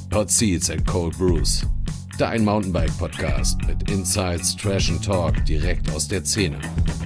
Hot Seats and Cold Brews. Dein Mountainbike-Podcast mit Insights, Trash and Talk direkt aus der Szene.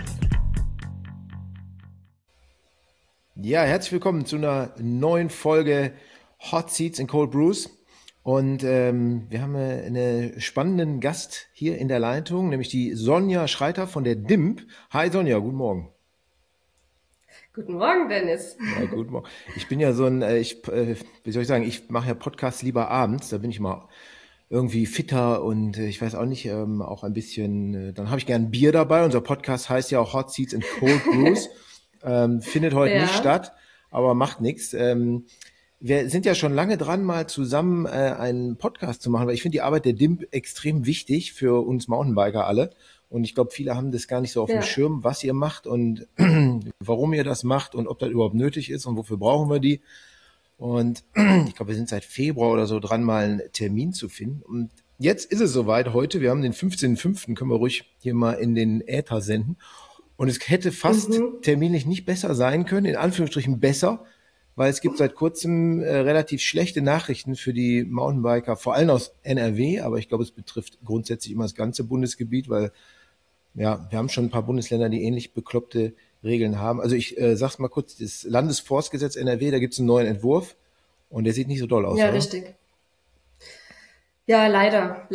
Ja, herzlich willkommen zu einer neuen Folge Hot Seats and Cold Brews. Und wir haben einen spannenden Gast hier in der Leitung, nämlich die Sonja Schreiter von der DIMP. Hi Sonja, guten Morgen. Guten Morgen, Dennis. Ja, guten Morgen. Ich bin ja so ein, wie soll ich sagen, ich mache ja Podcasts lieber abends, da bin ich mal irgendwie fitter und ich weiß auch nicht, auch ein bisschen, dann habe ich gern Bier dabei. Unser Podcast heißt ja auch Hot Seats and Cold Brews. Findet heute nicht statt, aber macht nichts. Wir sind ja schon lange dran, mal zusammen einen Podcast zu machen, weil ich finde die Arbeit der DIMP extrem wichtig für uns Mountainbiker alle. Und ich glaube, viele haben das gar nicht so auf dem Schirm, was ihr macht und warum ihr das macht und ob das überhaupt nötig ist und wofür brauchen wir die. Und ich glaube, wir sind seit Februar oder so dran, mal einen Termin zu finden. Und jetzt ist es soweit heute. Wir haben den 15.05. Können wir ruhig hier mal in den Äther senden. Und es hätte fast terminlich nicht besser sein können, in Anführungsstrichen besser, weil es gibt seit kurzem relativ schlechte Nachrichten für die Mountainbiker, vor allem aus NRW, aber ich glaube, es betrifft grundsätzlich immer das ganze Bundesgebiet, weil ja, wir haben schon ein paar Bundesländer, die ähnlich bekloppte Regeln haben. Also ich sag's mal kurz, das Landesforstgesetz NRW, da gibt's einen neuen Entwurf und der sieht nicht so doll aus, Ja, oder? richtig. Ja, leider.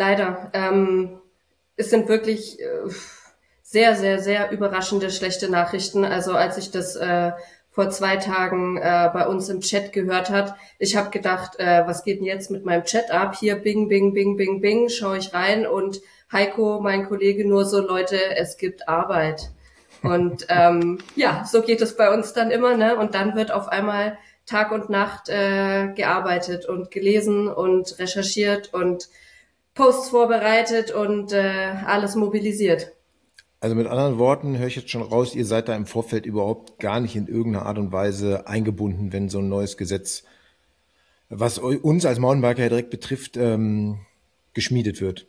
Es sind wirklich sehr, sehr, sehr überraschende schlechte Nachrichten. Also als ich das vor 2 Tagen bei uns im Chat gehört hat, ich habe gedacht, was geht denn jetzt mit meinem Chat ab? Hier bing, bing, bing, bing, bing, schaue ich rein und Heiko, mein Kollege, nur so, Leute, es gibt Arbeit. Und ja, so geht es bei uns dann immer, ne? Und dann wird auf einmal Tag und Nacht gearbeitet und gelesen und recherchiert und Posts vorbereitet und alles mobilisiert. Also mit anderen Worten höre ich jetzt schon raus, ihr seid da im Vorfeld überhaupt gar nicht in irgendeiner Art und Weise eingebunden, wenn so ein neues Gesetz, was uns als Mountainbiker ja direkt betrifft, geschmiedet wird.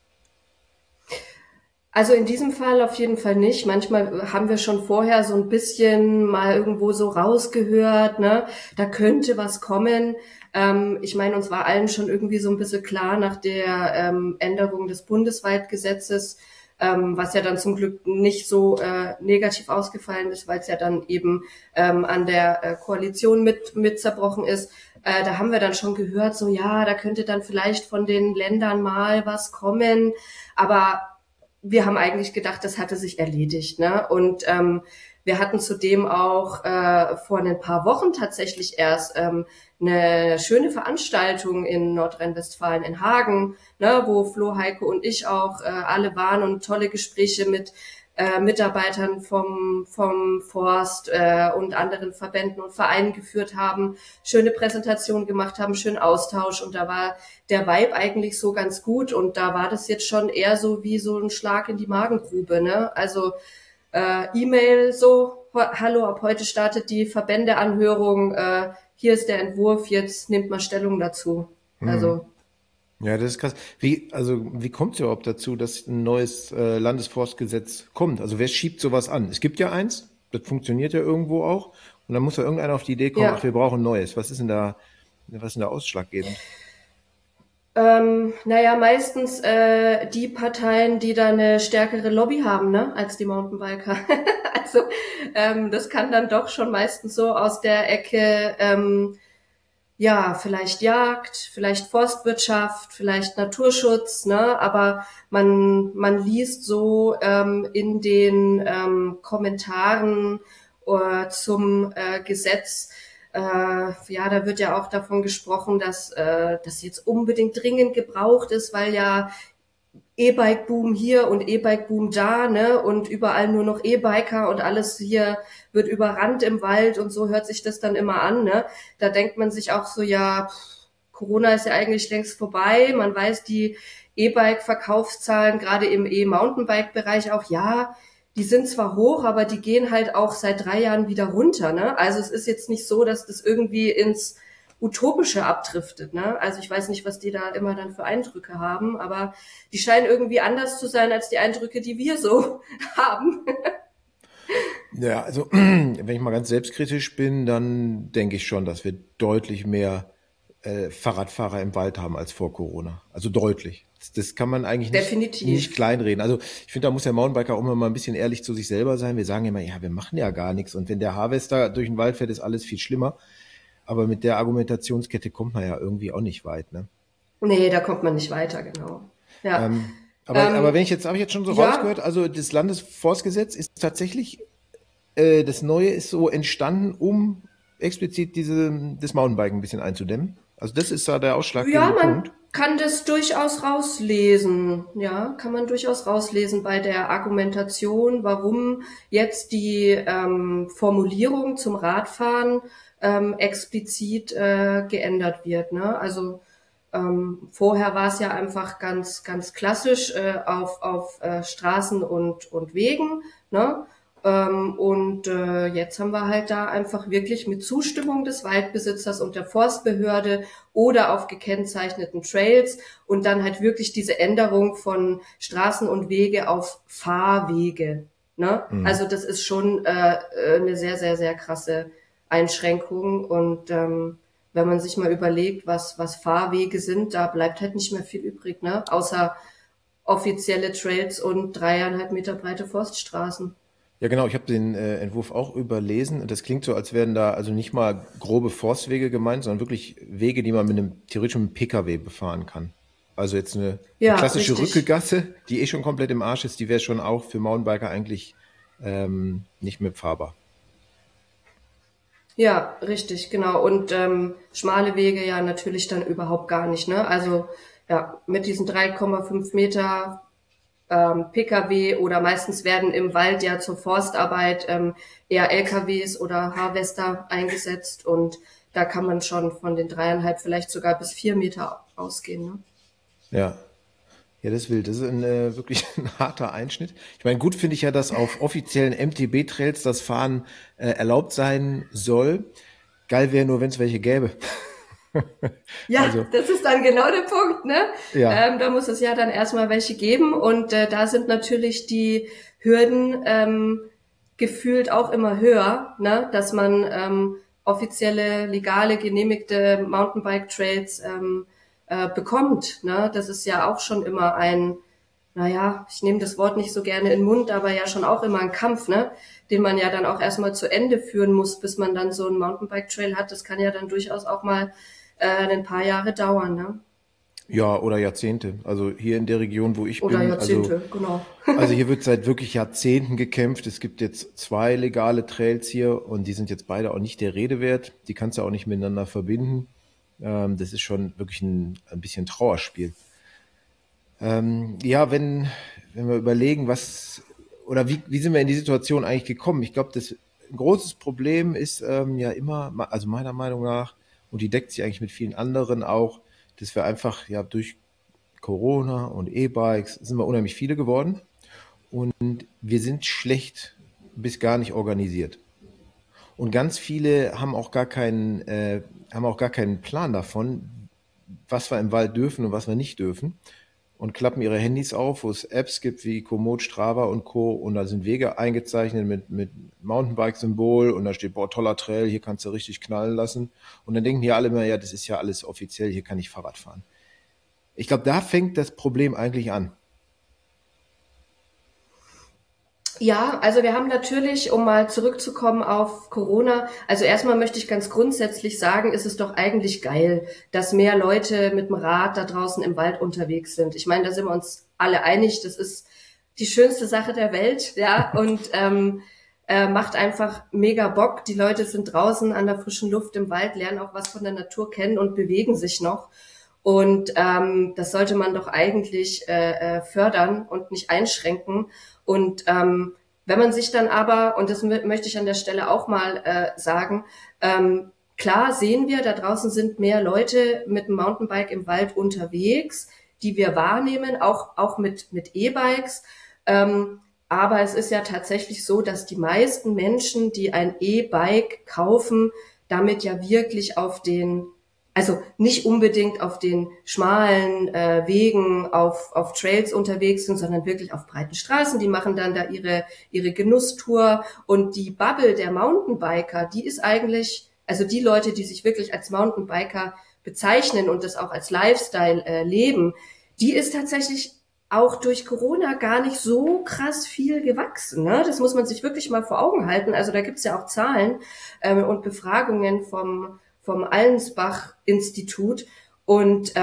Also in diesem Fall auf jeden Fall nicht. Manchmal haben wir schon vorher so ein bisschen mal irgendwo so rausgehört, ne? Da könnte was kommen. Ich meine, uns war allen schon irgendwie so ein bisschen klar nach der Änderung des Bundeswaldgesetzes, was ja dann zum Glück nicht so negativ ausgefallen ist, weil es ja dann eben an der Koalition mit zerbrochen ist. Da haben wir dann schon gehört, so ja, da könnte dann vielleicht von den Ländern mal was kommen, aber wir haben eigentlich gedacht, das hatte sich erledigt, ne? Und wir hatten zudem auch vor ein paar Wochen tatsächlich erst eine schöne Veranstaltung in Nordrhein-Westfalen in Hagen, ne, wo Flo, Heiko und ich auch alle waren und tolle Gespräche mit Mitarbeitern vom Forst und anderen Verbänden und Vereinen geführt haben, schöne Präsentationen gemacht haben, schönen Austausch und da war der Vibe eigentlich so ganz gut und da war das jetzt schon eher so wie so ein Schlag in die Magengrube, ne? Also E-Mail so, hallo, ab heute startet die Verbändeanhörung, hier ist der Entwurf, jetzt nehmt mal Stellung dazu. Also ja, das ist krass. Wie kommt es überhaupt dazu, dass ein neues Landesforstgesetz kommt? Also wer schiebt sowas an? Es gibt ja eins, das funktioniert ja irgendwo auch. Und dann muss ja irgendeiner auf die Idee kommen, ach, wir brauchen ein neues. Was ist denn da ausschlaggebend? Naja, meistens die Parteien, die da eine stärkere Lobby haben, ne, als die Mountainbiker. Also das kann dann doch schon meistens so aus der Ecke ja, vielleicht Jagd, vielleicht Forstwirtschaft, vielleicht Naturschutz, ne? Aber man liest so in den Kommentaren zum Gesetz, ja, da wird ja auch davon gesprochen, dass das jetzt unbedingt dringend gebraucht ist, weil ja E-Bike-Boom hier und E-Bike-Boom da, ne, und überall nur noch E-Biker und alles hier wird überrannt im Wald und so hört sich das dann immer an, ne. Da denkt man sich auch so, ja, Corona ist ja eigentlich längst vorbei, man weiß, die E-Bike-Verkaufszahlen, gerade im E-Mountainbike-Bereich auch, ja, die sind zwar hoch, aber die gehen halt auch seit 3 Jahren wieder runter, ne. Also es ist jetzt nicht so, dass das irgendwie ins Utopische abdriftet, ne? Also ich weiß nicht, was die da immer dann für Eindrücke haben, aber die scheinen irgendwie anders zu sein als die Eindrücke, die wir so haben. Ja, also wenn ich mal ganz selbstkritisch bin, dann denke ich schon, dass wir deutlich mehr Fahrradfahrer im Wald haben als vor Corona. Also deutlich. Das kann man eigentlich nicht Definitiv. kleinreden. Also ich finde, da muss der Mountainbiker auch immer mal ein bisschen ehrlich zu sich selber sein. Wir sagen immer, ja, wir machen ja gar nichts. Und wenn der Harvester durch den Wald fährt, ist alles viel schlimmer. Aber mit der Argumentationskette kommt man ja irgendwie auch nicht weit, ne? Nee, da kommt man nicht weiter, genau. Ja. Aber wenn habe ich jetzt schon so Ja, rausgehört, also das Landesforstgesetz ist tatsächlich, das Neue ist so entstanden, um explizit das Mountainbiken ein bisschen einzudämmen. Also das ist da der ja, ausschlaggebende man Punkt. kann das durchaus rauslesen. Ja, kann man durchaus rauslesen bei der Argumentation, warum jetzt die Formulierung zum Radfahren explizit geändert wird. Ne? Also vorher war es ja einfach ganz klassisch auf Straßen und Wegen. Ne? Jetzt haben wir halt da einfach wirklich mit Zustimmung des Waldbesitzers und der Forstbehörde oder auf gekennzeichneten Trails und dann halt wirklich diese Änderung von Straßen und Wege auf Fahrwege. Ne? Mhm. Also das ist schon eine sehr, sehr, sehr krasse Einschränkung und wenn man sich mal überlegt, was Fahrwege sind, da bleibt halt nicht mehr viel übrig, ne? Außer offizielle Trails und 3,5 Meter breite Forststraßen. Ja, genau, ich habe den Entwurf auch überlesen. Und das klingt so, als wären da also nicht mal grobe Forstwege gemeint, sondern wirklich Wege, die man mit einem theoretisch mit einem PKW befahren kann. Also jetzt eine Ja, klassische richtig. Rückegasse, die schon komplett im Arsch ist, die wäre schon auch für Mountainbiker eigentlich nicht mehr befahrbar. Ja, richtig, genau. Und schmale Wege ja natürlich dann überhaupt gar nicht, ne? Also ja, mit diesen 3,5 Meter Pkw oder meistens werden im Wald ja zur Forstarbeit eher LKWs oder Harvester eingesetzt und da kann man schon von den 3,5 vielleicht sogar bis 4 Meter ausgehen, ne? Ja. Ja, das ist wild. Das ist wirklich ein harter Einschnitt. Ich meine, gut finde ich ja, dass auf offiziellen MTB-Trails das Fahren erlaubt sein soll. Geil wäre nur, wenn es welche gäbe. Ja, Also, das ist dann genau der Punkt, ne? ja, Da muss es ja dann erstmal welche geben und da sind natürlich die Hürden gefühlt auch immer höher, ne? Dass man offizielle, legale, genehmigte Mountainbike-Trails bekommt, ne? Das ist ja auch schon immer naja, ich nehme das Wort nicht so gerne in den Mund, aber ja schon auch immer ein Kampf, ne? Den man ja dann auch erstmal zu Ende führen muss, bis man dann so einen Mountainbike-Trail hat. Das kann ja dann durchaus auch mal ein paar Jahre dauern, ne? ja, oder Jahrzehnte. Also hier in der Region, wo ich Oder bin, Jahrzehnte, genau. also hier wird seit wirklich Jahrzehnten gekämpft. Es gibt jetzt 2 legale Trails hier und die sind jetzt beide auch nicht der Rede wert. Die kannst du auch nicht miteinander verbinden. Das ist schon wirklich ein bisschen Trauerspiel. Ja, wenn wir überlegen, oder wie sind wir in die Situation eigentlich gekommen? Ich glaube, das ein großes Problem ist ja immer, also meiner Meinung nach, und die deckt sich eigentlich mit vielen anderen auch, dass wir einfach ja durch Corona und E-Bikes sind wir unheimlich viele geworden und wir sind schlecht bis gar nicht organisiert. Und ganz viele haben auch gar keinen Plan davon, was wir im Wald dürfen und was wir nicht dürfen und klappen ihre Handys auf, wo es Apps gibt wie Komoot, Strava und Co. Und da sind Wege eingezeichnet mit Mountainbike-Symbol und da steht, boah, toller Trail, hier kannst du richtig knallen lassen. Und dann denken hier alle immer, ja, das ist ja alles offiziell, hier kann ich Fahrrad fahren. Ich glaube, da fängt das Problem eigentlich an. Ja, also wir haben natürlich, um mal zurückzukommen auf Corona, also erstmal möchte ich ganz grundsätzlich sagen, ist es doch eigentlich geil, dass mehr Leute mit dem Rad da draußen im Wald unterwegs sind. Ich meine, da sind wir uns alle einig, das ist die schönste Sache der Welt, ja, und macht einfach mega Bock. Die Leute sind draußen an der frischen Luft im Wald, lernen auch was von der Natur kennen und bewegen sich noch. Und das sollte man doch eigentlich fördern und nicht einschränken. Und wenn man sich dann aber, und das möchte ich an der Stelle auch mal sagen, klar sehen wir, da draußen sind mehr Leute mit dem Mountainbike im Wald unterwegs, die wir wahrnehmen, auch mit E-Bikes. Aber es ist ja tatsächlich so, dass die meisten Menschen, die ein E-Bike kaufen, damit ja wirklich also nicht unbedingt auf den schmalen Wegen, auf Trails unterwegs sind, sondern wirklich auf breiten Straßen. Die machen dann da ihre Genusstour. Und die Bubble der Mountainbiker, die ist eigentlich, also die Leute, die sich wirklich als Mountainbiker bezeichnen und das auch als Lifestyle leben, die ist tatsächlich auch durch Corona gar nicht so krass viel gewachsen. Ne? Das muss man sich wirklich mal vor Augen halten. Also da gibt's ja auch Zahlen und Befragungen vom Allensbach-Institut. Und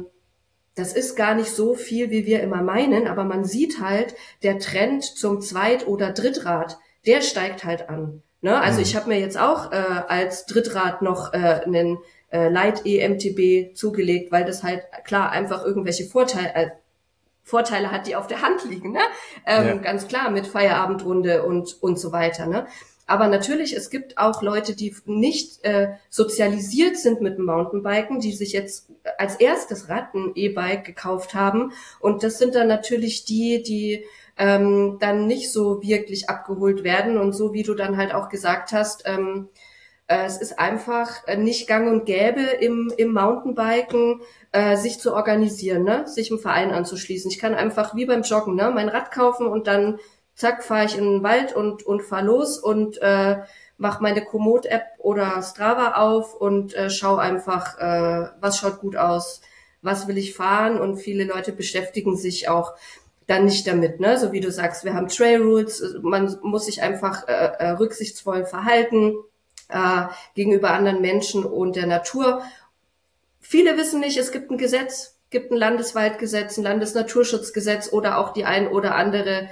das ist gar nicht so viel, wie wir immer meinen, aber man sieht halt, der Trend zum Zweit- oder Drittrad, der steigt halt an. Ne? Also ich habe mir jetzt auch als Drittrad noch einen Light EMTB zugelegt, weil das halt klar einfach irgendwelche Vorteile hat, die auf der Hand liegen, ne? Ganz klar, mit Feierabendrunde und so weiter, ne? Aber natürlich, es gibt auch Leute, die nicht sozialisiert sind mit dem Mountainbiken, die sich jetzt als erstes Rad ein E-Bike gekauft haben. Und das sind dann natürlich die dann nicht so wirklich abgeholt werden. Und so wie du dann halt auch gesagt hast, es ist einfach nicht gang und gäbe im Mountainbiken, sich zu organisieren, ne? Sich im Verein anzuschließen. Ich kann einfach wie beim Joggen, ne? Mein Rad kaufen und dann zack, fahre ich in den Wald und fahr los und mache meine Komoot-App oder Strava auf und schaue einfach, was schaut gut aus, was will ich fahren, und viele Leute beschäftigen sich auch dann nicht damit, ne? So wie du sagst, wir haben Trail Rules, man muss sich einfach rücksichtsvoll verhalten gegenüber anderen Menschen und der Natur. Viele wissen nicht, es gibt ein Gesetz, gibt ein Landeswaldgesetz, ein Landesnaturschutzgesetz oder auch die ein oder andere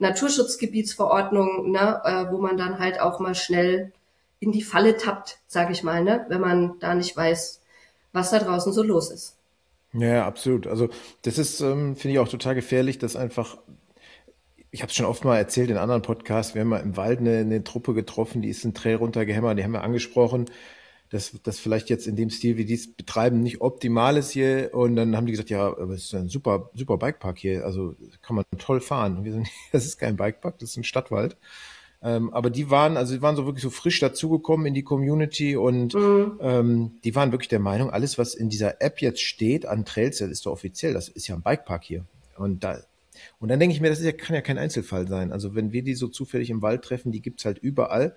Naturschutzgebietsverordnung, ne, wo man dann halt auch mal schnell in die Falle tappt, sage ich mal, ne, wenn man da nicht weiß, was da draußen so los ist. Ja, absolut. Also das ist, finde ich auch total gefährlich, dass einfach, ich habe es schon oft mal erzählt in anderen Podcasts, wir haben mal im Wald eine Truppe getroffen, die ist einen Trail runtergehämmert, die haben wir angesprochen, dass das vielleicht jetzt in dem Stil, wie die es betreiben, nicht optimal ist hier. Und dann haben die gesagt, ja, aber es ist ein super, super Bikepark hier, also kann man toll fahren. Und wir sagen, das ist kein Bikepark, das ist ein Stadtwald. Aber die waren so wirklich so frisch dazugekommen in die Community und die waren wirklich der Meinung, alles, was in dieser App jetzt steht an Trails, das ist doch offiziell, das ist ja ein Bikepark hier. Und dann denke ich mir, kann ja kein Einzelfall sein. Also wenn wir die so zufällig im Wald treffen, die gibt's halt überall.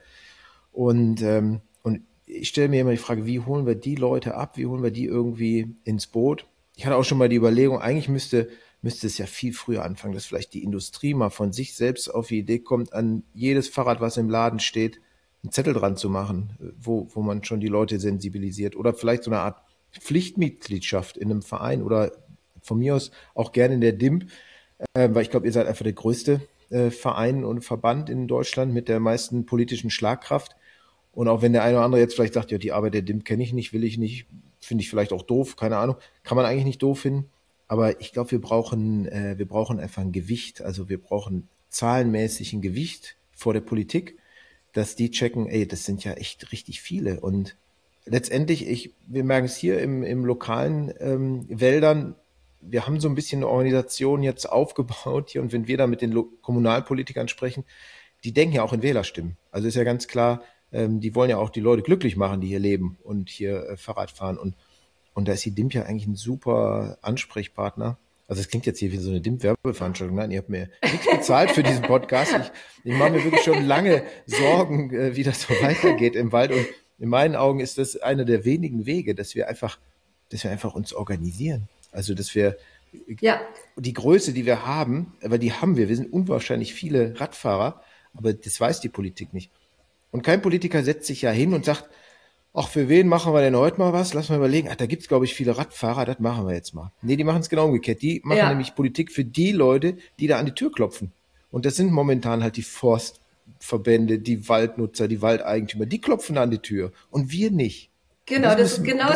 Und ich stelle mir immer die Frage, wie holen wir die Leute ab? Wie holen wir die irgendwie ins Boot? Ich hatte auch schon mal die Überlegung, eigentlich müsste es ja viel früher anfangen, dass vielleicht die Industrie mal von sich selbst auf die Idee kommt, an jedes Fahrrad, was im Laden steht, einen Zettel dran zu machen, wo man schon die Leute sensibilisiert. Oder vielleicht so eine Art Pflichtmitgliedschaft in einem Verein oder von mir aus auch gerne in der DIMP, weil ich glaube, ihr seid einfach der größte Verein und Verband in Deutschland mit der meisten politischen Schlagkraft. Und auch wenn der eine oder andere jetzt vielleicht sagt, ja, die Arbeit der DIMP kenne ich nicht, will ich nicht, finde ich vielleicht auch doof, keine Ahnung, kann man eigentlich nicht doof finden. Aber ich glaube, wir brauchen einfach ein Gewicht. Also wir brauchen zahlenmäßig ein Gewicht vor der Politik, dass die checken, ey, das sind ja echt richtig viele. Und letztendlich, wir merken es hier im lokalen Wäldern, wir haben so ein bisschen eine Organisation jetzt aufgebaut hier, und wenn wir da mit den Kommunalpolitikern sprechen, die denken ja auch in Wählerstimmen. Also ist ja ganz klar, die wollen ja auch die Leute glücklich machen, die hier leben und hier Fahrrad fahren. Und da ist die DIMP ja eigentlich ein super Ansprechpartner. Also es klingt jetzt hier wie so eine DIMP-Werbeveranstaltung. Nein, ihr habt mir nichts bezahlt für diesen Podcast. Ich mache mir wirklich schon lange Sorgen, wie das so weitergeht im Wald. Und in meinen Augen ist das einer der wenigen Wege, dass wir einfach uns organisieren. Also dass wir die Größe, die wir haben, aber die haben wir. Wir sind unwahrscheinlich viele Radfahrer, aber das weiß die Politik nicht. Und kein Politiker setzt sich ja hin und sagt, ach, für wen machen wir denn heute mal was? Lass mal überlegen. Ach, da gibt's, glaube ich, viele Radfahrer, das machen wir jetzt mal. Nee, die machen es genau umgekehrt. Die machen nämlich Politik für die Leute, die da an die Tür klopfen. Und das sind momentan halt die Forstverbände, die Waldnutzer, die Waldeigentümer. Die klopfen da an die Tür und wir nicht. Genau, das ist genau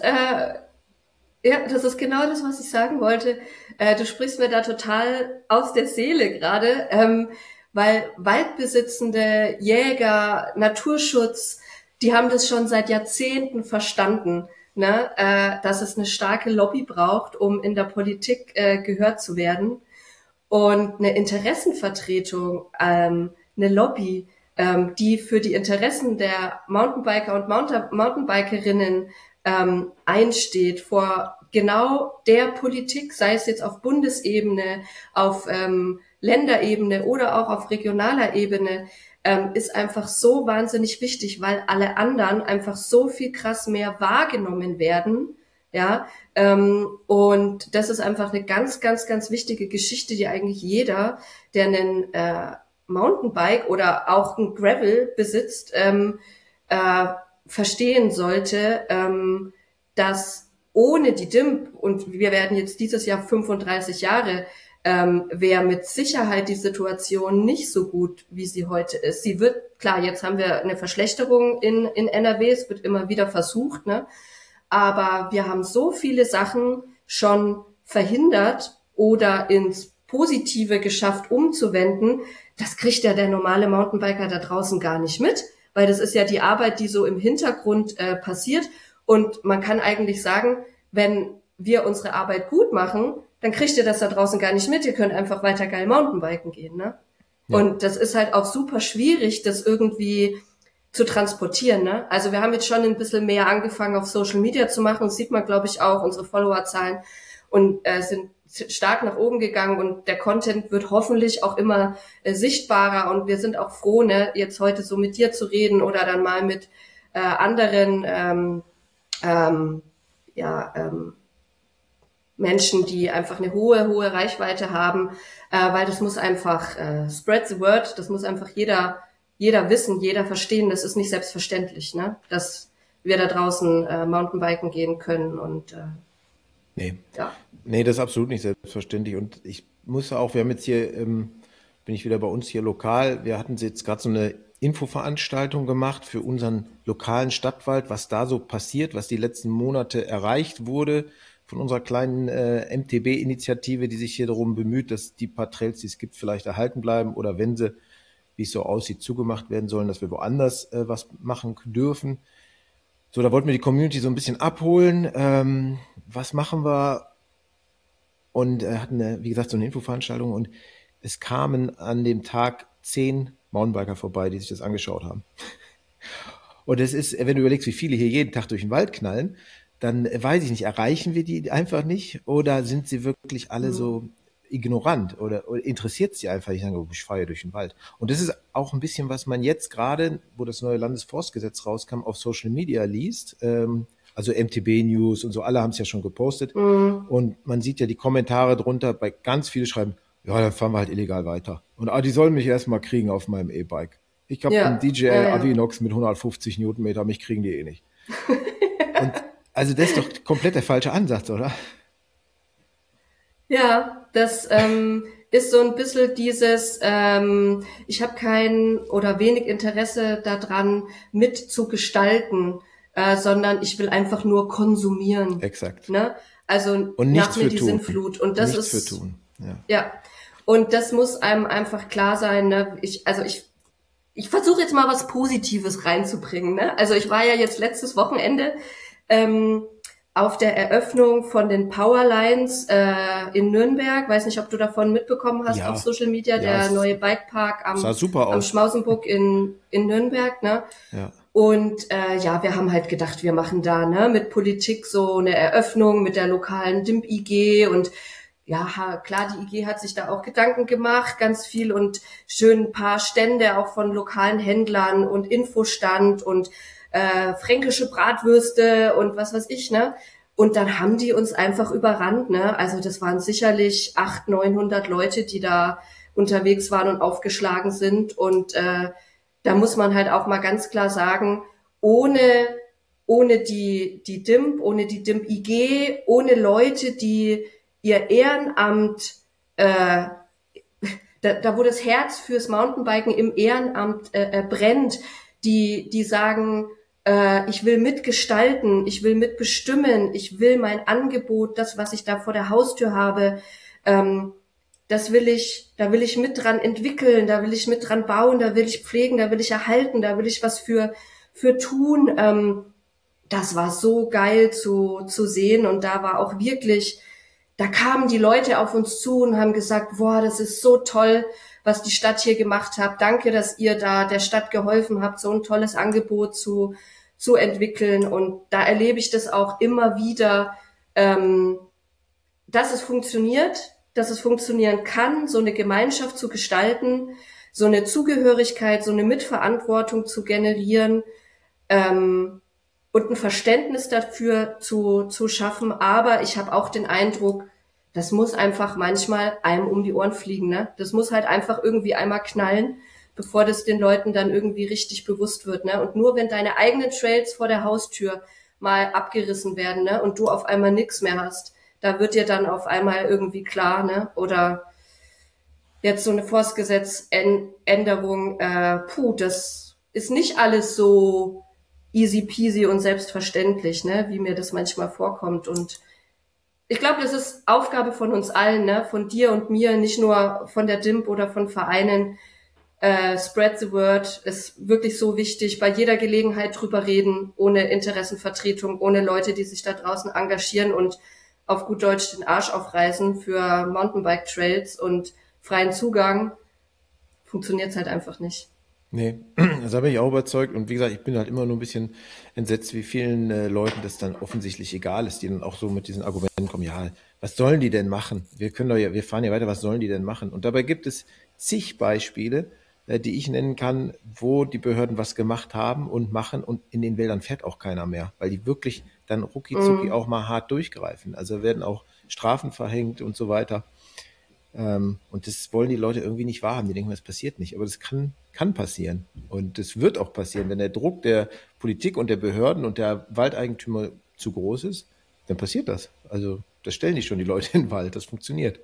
das, was ich sagen wollte. Du sprichst mir da total aus der Seele gerade, weil Waldbesitzende, Jäger, Naturschutz, die haben das schon seit Jahrzehnten verstanden, ne, dass es eine starke Lobby braucht, um in der Politik gehört zu werden. Und eine Interessenvertretung, eine Lobby, die für die Interessen der Mountainbiker und Mountainbikerinnen einsteht, vor genau der Politik, sei es jetzt auf Bundesebene, auf Länderebene oder auch auf regionaler Ebene, ist einfach so wahnsinnig wichtig, weil alle anderen einfach so viel krass mehr wahrgenommen werden, ja. Und das ist einfach eine ganz, ganz, ganz wichtige Geschichte, die eigentlich jeder, der einen Mountainbike oder auch ein Gravel besitzt, verstehen sollte, dass ohne die DIMP, und wir werden jetzt dieses Jahr 35 Jahre, wäre mit Sicherheit die Situation nicht so gut, wie sie heute ist. Sie wird, klar, jetzt haben wir eine Verschlechterung in NRW, es wird immer wieder versucht, ne? Aber wir haben so viele Sachen schon verhindert oder ins Positive geschafft umzuwenden, das kriegt ja der normale Mountainbiker da draußen gar nicht mit, weil das ist ja die Arbeit, die so im Hintergrund passiert. Und man kann eigentlich sagen, wenn wir unsere Arbeit gut machen, dann kriegt ihr das da draußen gar nicht mit. Ihr könnt einfach weiter geil Mountainbiken gehen, ne? Ja. Und das ist halt auch super schwierig, das irgendwie zu transportieren, ne? Also wir haben jetzt schon ein bisschen mehr angefangen, auf Social Media zu machen. Das sieht man, glaube ich, auch, unsere Followerzahlen und sind stark nach oben gegangen und der Content wird hoffentlich auch immer sichtbarer und wir sind auch froh, ne, jetzt heute so mit dir zu reden oder dann mal mit anderen Menschen, die einfach eine hohe Reichweite haben, weil das muss einfach spread the word, das muss einfach jeder wissen, jeder verstehen, das ist nicht selbstverständlich, ne, dass wir da draußen Mountainbiken gehen können und Nee. Ja. Nee, das ist absolut nicht selbstverständlich. Und ich muss auch, wir haben jetzt hier, bin ich wieder bei uns hier lokal, wir hatten jetzt gerade so eine Infoveranstaltung gemacht für unseren lokalen Stadtwald, was da so passiert, was die letzten Monate erreicht wurde von unserer kleinen MTB-Initiative, die sich hier darum bemüht, dass die paar Trails, die es gibt, vielleicht erhalten bleiben oder wenn sie, wie es so aussieht, zugemacht werden sollen, dass wir woanders was machen dürfen. So, da wollten wir die Community so ein bisschen abholen. Was machen wir? Und hatten, wie gesagt, so eine Infoveranstaltung und es kamen an dem Tag 10 Mountainbiker vorbei, die sich das angeschaut haben. Und es ist, wenn du überlegst, wie viele hier jeden Tag durch den Wald knallen, dann weiß ich nicht, erreichen wir die einfach nicht oder sind sie wirklich alle so ignorant oder interessiert sie einfach nicht, sagen, ich fahre durch den Wald. Und das ist auch ein bisschen, was man jetzt gerade, wo das neue Landesforstgesetz rauskam, auf Social Media liest, also MTB News und so, alle haben es ja schon gepostet. Und man sieht ja die Kommentare drunter, bei ganz viele schreiben, ja, dann fahren wir halt illegal weiter. Und die sollen mich erstmal kriegen auf meinem E-Bike. Ich habe einen DJI Avinox mit 150 Newtonmeter, mich kriegen die eh nicht. Und also das ist doch komplett der falsche Ansatz, oder? Ja, das ist so ein bisschen dieses, ich habe kein oder wenig Interesse daran, mitzugestalten, sondern ich will einfach nur konsumieren. Exakt. Ne? Also und nach mir die tun. Sinnflut. Und das nichts ist für tun. Ja. Und das muss einem einfach klar sein. Ne? Ich versuche jetzt mal was Positives reinzubringen. Ne? Also ich war ja jetzt letztes Wochenende auf der Eröffnung von den Powerlines in Nürnberg. Weiß nicht, ob du davon mitbekommen hast auf Social Media, der neue Bikepark am Schmausenburg in Nürnberg. Ne? Ja. Und wir haben halt gedacht, wir machen da mit Politik so eine Eröffnung mit der lokalen DIMP-IG und ja, klar, die IG hat sich da auch Gedanken gemacht, ganz viel und schön ein paar Stände auch von lokalen Händlern und Infostand und fränkische Bratwürste und was weiß ich, ne? Und dann haben die uns einfach überrannt, ne? Also das waren sicherlich 800, 900 Leute, die da unterwegs waren und aufgeschlagen sind und da muss man halt auch mal ganz klar sagen, ohne die DIMP, ohne die DIMP-IG, ohne Leute, die ihr Ehrenamt, da wo das Herz fürs Mountainbiken im Ehrenamt brennt, die sagen, ich will mitgestalten, ich will mitbestimmen, ich will mein Angebot, das, was ich da vor der Haustür habe, da will ich mit dran entwickeln, da will ich mit dran bauen, da will ich pflegen, da will ich erhalten, da will ich was für tun. Das war so geil zu sehen und da war auch wirklich, da kamen die Leute auf uns zu und haben gesagt, boah, das ist so toll, was die Stadt hier gemacht hat. Danke, dass ihr da der Stadt geholfen habt, so ein tolles Angebot zu entwickeln. Und da erlebe ich das auch immer wieder, dass es funktioniert, dass es funktionieren kann, so eine Gemeinschaft zu gestalten, so eine Zugehörigkeit, so eine Mitverantwortung zu generieren. Und und ein Verständnis dafür zu schaffen. Aber ich habe auch den Eindruck, das muss einfach manchmal einem um die Ohren fliegen, ne? Das muss halt einfach irgendwie einmal knallen, bevor das den Leuten dann irgendwie richtig bewusst wird, ne? Und nur wenn deine eigenen Trails vor der Haustür mal abgerissen werden, ne? Und du auf einmal nichts mehr hast, da wird dir dann auf einmal irgendwie klar, ne? Oder jetzt so eine Forstgesetzänderung, das ist nicht alles so easy peasy und selbstverständlich, ne, wie mir das manchmal vorkommt. Und ich glaube, das ist Aufgabe von uns allen, ne, von dir und mir, nicht nur von der DIMP oder von Vereinen. Spread the word ist wirklich so wichtig. Bei jeder Gelegenheit drüber reden, ohne Interessenvertretung, ohne Leute, die sich da draußen engagieren und auf gut Deutsch den Arsch aufreißen für Mountainbike-Trails und freien Zugang, funktioniert es halt einfach nicht. Nee, da bin ich auch überzeugt. Und wie gesagt, ich bin halt immer nur ein bisschen entsetzt, wie vielen Leuten das dann offensichtlich egal ist, die dann auch so mit diesen Argumenten kommen, ja, was sollen die denn machen? Wir können doch ja, wir fahren ja weiter, was sollen die denn machen? Und dabei gibt es zig Beispiele, die ich nennen kann, wo die Behörden was gemacht haben und machen und in den Wäldern fährt auch keiner mehr, weil die wirklich dann rucki auch mal hart durchgreifen. Also werden auch Strafen verhängt und so weiter. Und das wollen die Leute irgendwie nicht wahrhaben. Die denken, das passiert nicht. Aber das kann passieren. Und das wird auch passieren. Wenn der Druck der Politik und der Behörden und der Waldeigentümer zu groß ist, dann passiert das. Also das stellen nicht schon die Leute in den Wald. Das funktioniert.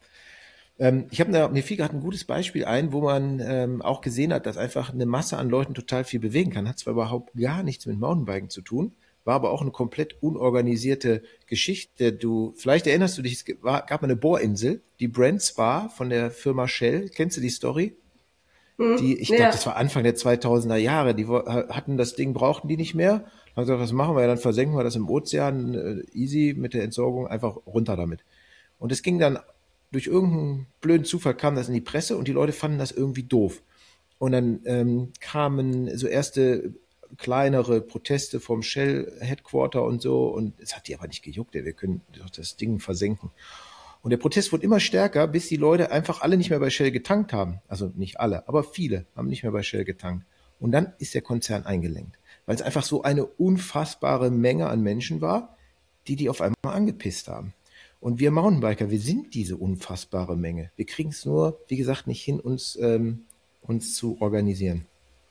Mir fiel gerade ein gutes Beispiel ein, wo man auch gesehen hat, dass einfach eine Masse an Leuten total viel bewegen kann. Hat zwar überhaupt gar nichts mit Mountainbiken zu tun, war aber auch eine komplett unorganisierte Geschichte. Vielleicht erinnerst du dich, gab mal eine Bohrinsel, die Brent Spar von der Firma Shell. Kennst du die Story? Ich glaube, Ja, das war Anfang der 2000er Jahre. Die hatten das Ding, brauchten die nicht mehr. Haben gesagt, was machen wir? Ja, dann versenken wir das im Ozean, easy mit der Entsorgung, einfach runter damit. Und es ging dann, durch irgendeinen blöden Zufall kam das in die Presse und die Leute fanden das irgendwie doof. Und dann kamen so erste kleinere Proteste vom Shell-Headquarter und so. Und es hat die aber nicht gejuckt, wir können doch das Ding versenken. Und der Protest wurde immer stärker, bis die Leute einfach alle nicht mehr bei Shell getankt haben. Also nicht alle, aber viele haben nicht mehr bei Shell getankt. Und dann ist der Konzern eingelenkt, weil es einfach so eine unfassbare Menge an Menschen war, die auf einmal angepisst haben. Und wir Mountainbiker, wir sind diese unfassbare Menge. Wir kriegen es nur, wie gesagt, nicht hin, uns zu organisieren.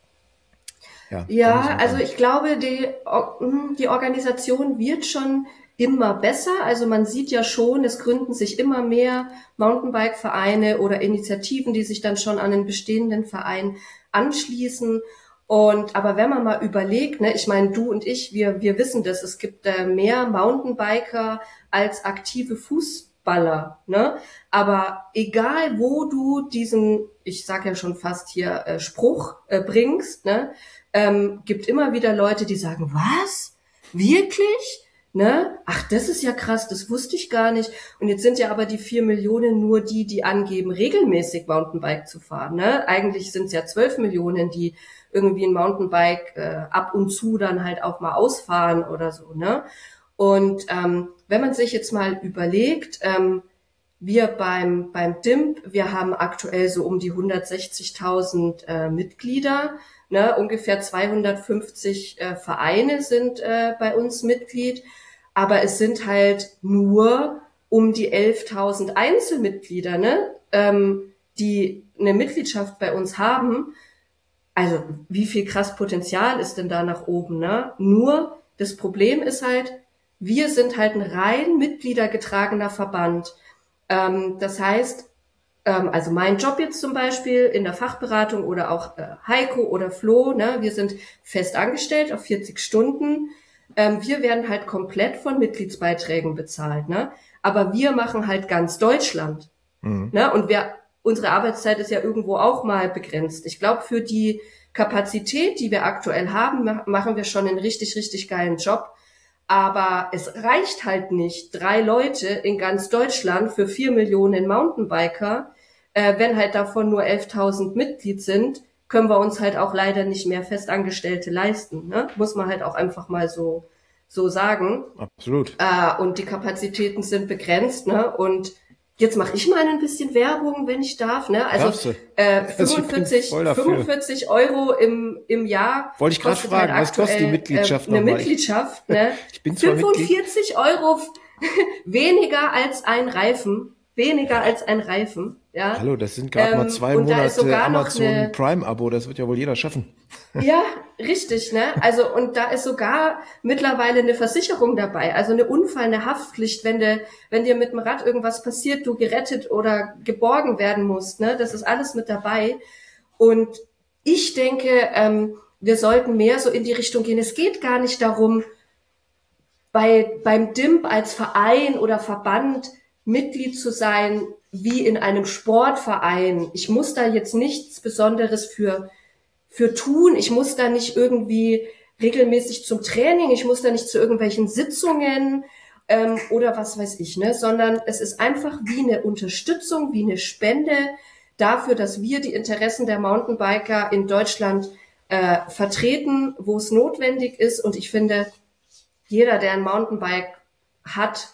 Ja, da muss ja, man also ran. ich glaube, die Organisation wird schon immer besser. Also man sieht ja schon, es gründen sich immer mehr Mountainbike-Vereine oder Initiativen, die sich dann schon an den bestehenden Verein anschließen. Aber wenn man mal überlegt, ne, ich meine, du und ich, wir wissen das, es gibt mehr Mountainbiker als aktive Fußballer, ne? Aber egal, wo du diesen, ich sag ja schon fast hier Spruch bringst, ne, gibt immer wieder Leute, die sagen, was? Wirklich? Ne? Ach, das ist ja krass, das wusste ich gar nicht. Und jetzt sind ja aber die 4 Millionen nur die angeben, regelmäßig Mountainbike zu fahren. Ne? Eigentlich sind es ja 12 Millionen, die irgendwie ein Mountainbike ab und zu dann halt auch mal ausfahren oder so. Ne? Und wenn man sich jetzt mal überlegt, wir beim DIMP, wir haben aktuell so um die 160.000 Mitglieder. Ne? Ungefähr 250 Vereine sind bei uns Mitglied. Aber es sind halt nur um die 11.000 Einzelmitglieder, ne? Die eine Mitgliedschaft bei uns haben. Also wie viel krass Potenzial ist denn da nach oben, ne? Nur das Problem ist halt, wir sind halt ein rein mitgliedergetragener Verband. Das heißt, also mein Job jetzt zum Beispiel in der Fachberatung oder auch Heiko oder Flo, ne, wir sind fest angestellt auf 40 Stunden. Wir werden halt komplett von Mitgliedsbeiträgen bezahlt, ne? Aber wir machen halt ganz Deutschland, ne? Und unsere Arbeitszeit ist ja irgendwo auch mal begrenzt. Ich glaube, für die Kapazität, die wir aktuell haben, machen wir schon einen richtig, richtig geilen Job. Aber es reicht halt nicht, 3 Leute in ganz Deutschland für 4 Millionen Mountainbiker. Wenn halt davon nur 11.000 Mitglied sind, können wir uns halt auch leider nicht mehr Festangestellte leisten. Ne? Muss man halt auch einfach mal so sagen. Absolut. Und die Kapazitäten sind begrenzt. Ne? Und Jetzt mache ich mal ein bisschen Werbung, wenn ich darf. Ne? Also 45 Euro im Jahr. Wollte ich gerade fragen, was kostet die Mitgliedschaft eine nochmal? Mitgliedschaft, ne? Ich bin zwar 45 Euro weniger als ein Reifen. Weniger als ein Reifen. Ja? Hallo, das sind gerade mal 2 Monate Amazon Prime-Abo, das wird ja wohl jeder schaffen. Ja, richtig, ne? Also, und da ist sogar mittlerweile eine Versicherung dabei, also eine Unfall, eine Haftpflicht, wenn dir mit dem Rad irgendwas passiert, du gerettet oder geborgen werden musst, ne? Das ist alles mit dabei. Und ich denke, wir sollten mehr so in die Richtung gehen. Es geht gar nicht darum, beim DIMP als Verein oder Verband Mitglied zu sein, wie in einem Sportverein. Ich muss da jetzt nichts Besonderes für tun. Ich muss da nicht irgendwie regelmäßig zum Training, ich muss da nicht zu irgendwelchen Sitzungen oder was weiß ich, ne, sondern es ist einfach wie eine Unterstützung, wie eine Spende dafür, dass wir die Interessen der Mountainbiker in Deutschland vertreten, wo es notwendig ist. Und ich finde, jeder, der ein Mountainbike hat,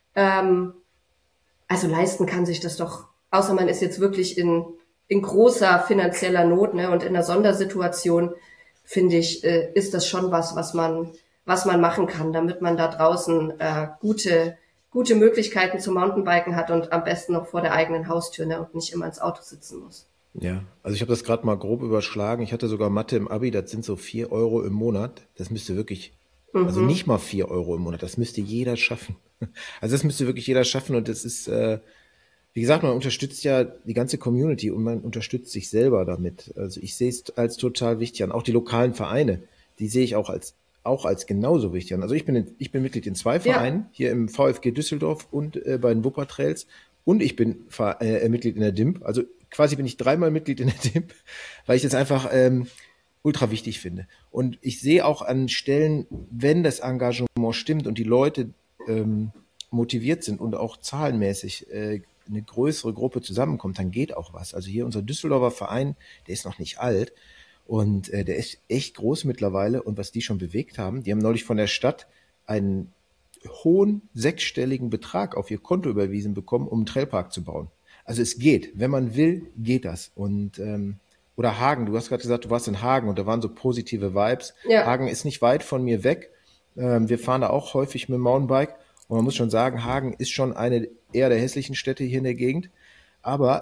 also leisten kann sich das doch, außer man ist jetzt wirklich in großer finanzieller Not, ne, und in einer Sondersituation, finde ich, ist das schon was man machen kann, damit man da draußen gute Möglichkeiten zum Mountainbiken hat und am besten noch vor der eigenen Haustür, ne, und nicht immer ins Auto sitzen muss. Ja, also ich habe das gerade mal grob überschlagen. Ich hatte sogar Mathe im Abi, das sind so 4 Euro im Monat. Das müsste wirklich, also nicht mal 4 Euro im Monat, das müsste jeder schaffen. Also das müsste wirklich jeder schaffen und das ist, wie gesagt, man unterstützt ja die ganze Community und man unterstützt sich selber damit. Also ich sehe es als total wichtig an. Auch die lokalen Vereine, die sehe ich auch als genauso wichtig an. Also ich bin Mitglied in 2 Vereinen, hier im VfG Düsseldorf und bei den Wuppertrails. Und ich bin Mitglied in der DIMP. Also quasi bin ich 3-mal Mitglied in der DIMP, weil ich das einfach ultra wichtig finde. Und ich sehe auch an Stellen, wenn das Engagement stimmt und die Leute motiviert sind und auch zahlenmäßig eine größere Gruppe zusammenkommt, dann geht auch was. Also hier unser Düsseldorfer Verein, der ist noch nicht alt und der ist echt groß mittlerweile. Und was die schon bewegt haben, die haben neulich von der Stadt einen hohen 6-stelligen Betrag auf ihr Konto überwiesen bekommen, um einen Trailpark zu bauen. Also es geht. Wenn man will, geht das. Und oder Hagen, du hast gerade gesagt, du warst in Hagen und da waren so positive Vibes. Ja. Hagen ist nicht weit von mir weg. Wir fahren da auch häufig mit dem Mountainbike. Und man muss schon sagen, Hagen ist schon eine eher der hässlichen Städte hier in der Gegend. Aber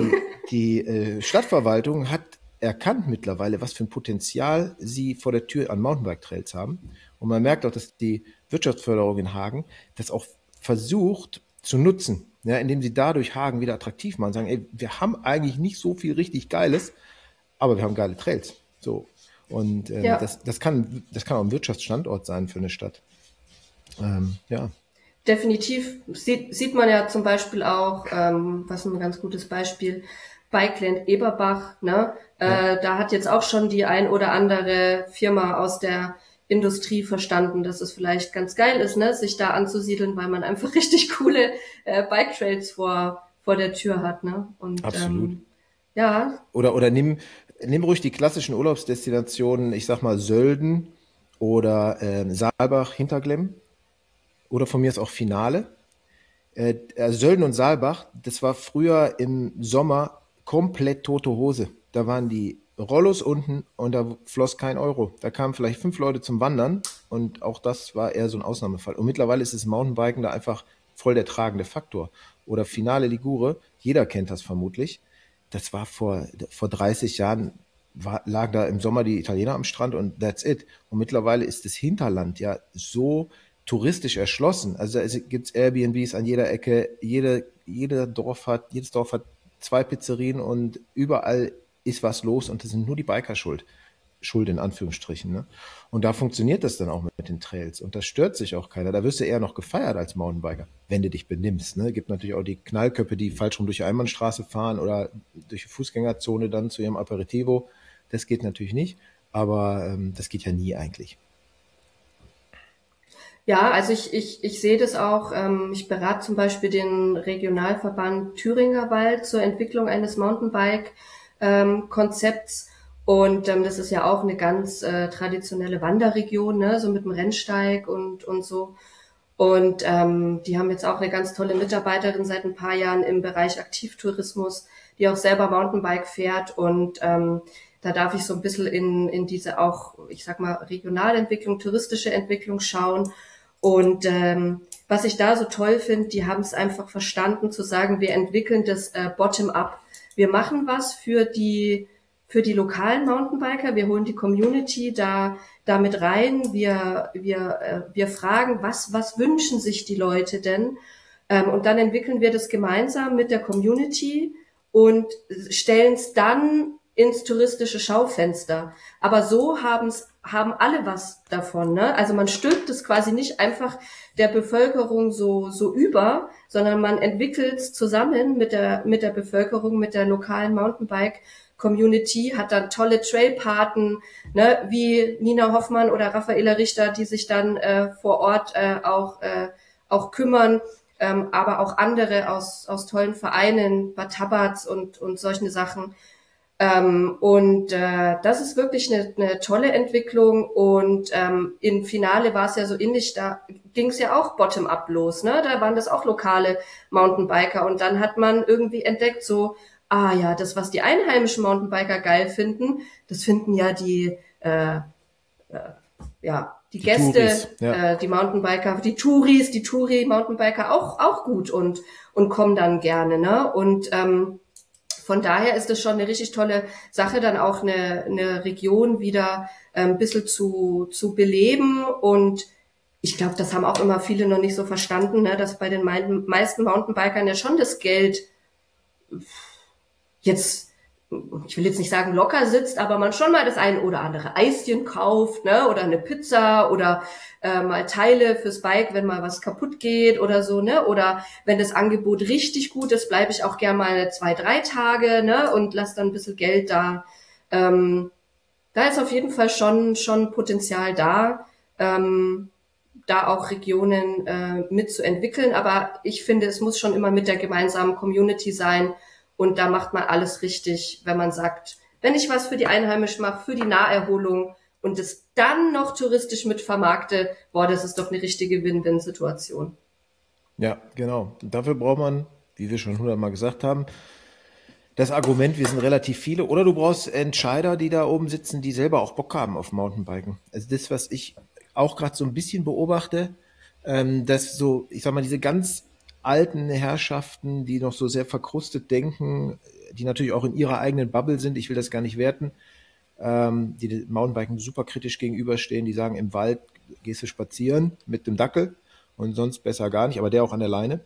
die Stadtverwaltung hat erkannt mittlerweile, was für ein Potenzial sie vor der Tür an Mountainbike-Trails haben. Und man merkt auch, dass die Wirtschaftsförderung in Hagen das auch versucht zu nutzen, ja, indem sie dadurch Hagen wieder attraktiv machen. Sagen, ey, wir haben eigentlich nicht so viel richtig Geiles, aber wir haben geile Trails. So. Und das kann auch ein Wirtschaftsstandort sein für eine Stadt. Ja. Definitiv sieht man ja zum Beispiel auch, was ein ganz gutes Beispiel, Bikeland Eberbach, ne? Da hat jetzt auch schon die ein oder andere Firma aus der Industrie verstanden, dass es vielleicht ganz geil ist, ne, sich da anzusiedeln, weil man einfach richtig coole Bike-Trails vor der Tür hat, ne? Und absolut. Ja. Oder nimm ruhig die klassischen Urlaubsdestinationen, ich sag mal Sölden oder Saalbach, Hinterglemm. Oder von mir ist auch Finale. Sölden und Saalbach, das war früher im Sommer komplett tote Hose. Da waren die Rollos unten und da floss kein Euro. Da kamen vielleicht 5 Leute zum Wandern und auch das war eher so ein Ausnahmefall. Und mittlerweile ist das Mountainbiken da einfach voll der tragende Faktor. Oder Finale Ligure, jeder kennt das vermutlich. Das war vor 30 Jahren, lagen da im Sommer die Italiener am Strand und that's it. Und mittlerweile ist das Hinterland ja so touristisch erschlossen. Also es gibt Airbnbs an jeder Ecke, jedes Dorf hat 2 Pizzerien und überall ist was los und das sind nur die Biker schuld in Anführungsstrichen. Ne? Und da funktioniert das dann auch mit den Trails und das stört sich auch keiner. Da wirst du eher noch gefeiert als Mountainbiker, wenn du dich benimmst. Ne? Gibt natürlich auch die Knallköpfe, die falsch rum durch die Einbahnstraße fahren oder durch die Fußgängerzone dann zu ihrem Aperitivo. Das geht natürlich nicht, aber das geht ja nie eigentlich. Ja, also ich sehe das auch, ich berate zum Beispiel den Regionalverband Thüringer Wald zur Entwicklung eines Mountainbike-Konzepts und das ist ja auch eine ganz traditionelle Wanderregion, ne, so mit dem Rennsteig und so. Und die haben jetzt auch eine ganz tolle Mitarbeiterin seit ein paar Jahren im Bereich Aktivtourismus, die auch selber Mountainbike fährt. Und da darf ich so ein bisschen in diese auch, ich sag mal, Regionalentwicklung, touristische Entwicklung schauen. Und was ich da so toll finde, die haben es einfach verstanden zu sagen, wir entwickeln das bottom-up. Wir machen was für die lokalen Mountainbiker, wir holen die Community da mit rein, wir fragen, was wünschen sich die Leute denn? Und dann entwickeln wir das gemeinsam mit der Community und stellen es dann ins touristische Schaufenster. Aber so haben alle was davon, ne? Also man stülpt es quasi nicht einfach der Bevölkerung so über, sondern man entwickelt es zusammen mit der Bevölkerung, mit der lokalen Mountainbike-Community, hat dann tolle Trailpaten, ne, wie Nina Hoffmann oder Raffaela Richter, die sich dann vor Ort auch kümmern, aber auch andere aus tollen Vereinen, Bad Tabatz und solche Sachen. Das ist wirklich eine tolle Entwicklung und im Finale war es ja so ähnlich, da ging es ja auch bottom-up los, ne? Da waren das auch lokale Mountainbiker und dann hat man irgendwie entdeckt so, ja, das, was die einheimischen Mountainbiker geil finden, das finden ja die Gäste, Touris, ja. die Mountainbiker, die Touri-Mountainbiker auch gut und kommen dann gerne, ne? Und von daher ist es schon eine richtig tolle Sache, dann auch eine Region wieder ein bisschen zu beleben. Und ich glaube, das haben auch immer viele noch nicht so verstanden, ne, dass bei den meisten Mountainbikern ja schon das Geld jetzt, ich will jetzt nicht sagen locker sitzt, aber man schon mal das ein oder andere Eischen kauft, ne, oder eine Pizza oder mal Teile fürs Bike, wenn mal was kaputt geht oder so, ne, oder wenn das Angebot richtig gut ist, bleibe ich auch gerne mal 2-3 Tage, ne, und lass dann ein bisschen Geld da. Da ist auf jeden Fall schon Potenzial da, da auch Regionen mitzuentwickeln, aber ich finde, es muss schon immer mit der gemeinsamen Community sein. Und da macht man alles richtig, wenn man sagt, wenn ich was für die Einheimischen mache, für die Naherholung und es dann noch touristisch mit vermarkte, das ist doch eine richtige Win-Win-Situation. Ja, genau. Und dafür braucht man, wie wir schon 100-mal gesagt haben, das Argument, wir sind relativ viele, oder du brauchst Entscheider, die da oben sitzen, die selber auch Bock haben auf Mountainbiken. Also das, was ich auch gerade so ein bisschen beobachte, dass so, ich sag mal, diese ganz alten Herrschaften, die noch so sehr verkrustet denken, die natürlich auch in ihrer eigenen Bubble sind, ich will das gar nicht werten, die dem Mountainbiken super kritisch gegenüberstehen, die sagen, im Wald gehst du spazieren mit dem Dackel und sonst besser gar nicht, aber der auch an der Leine,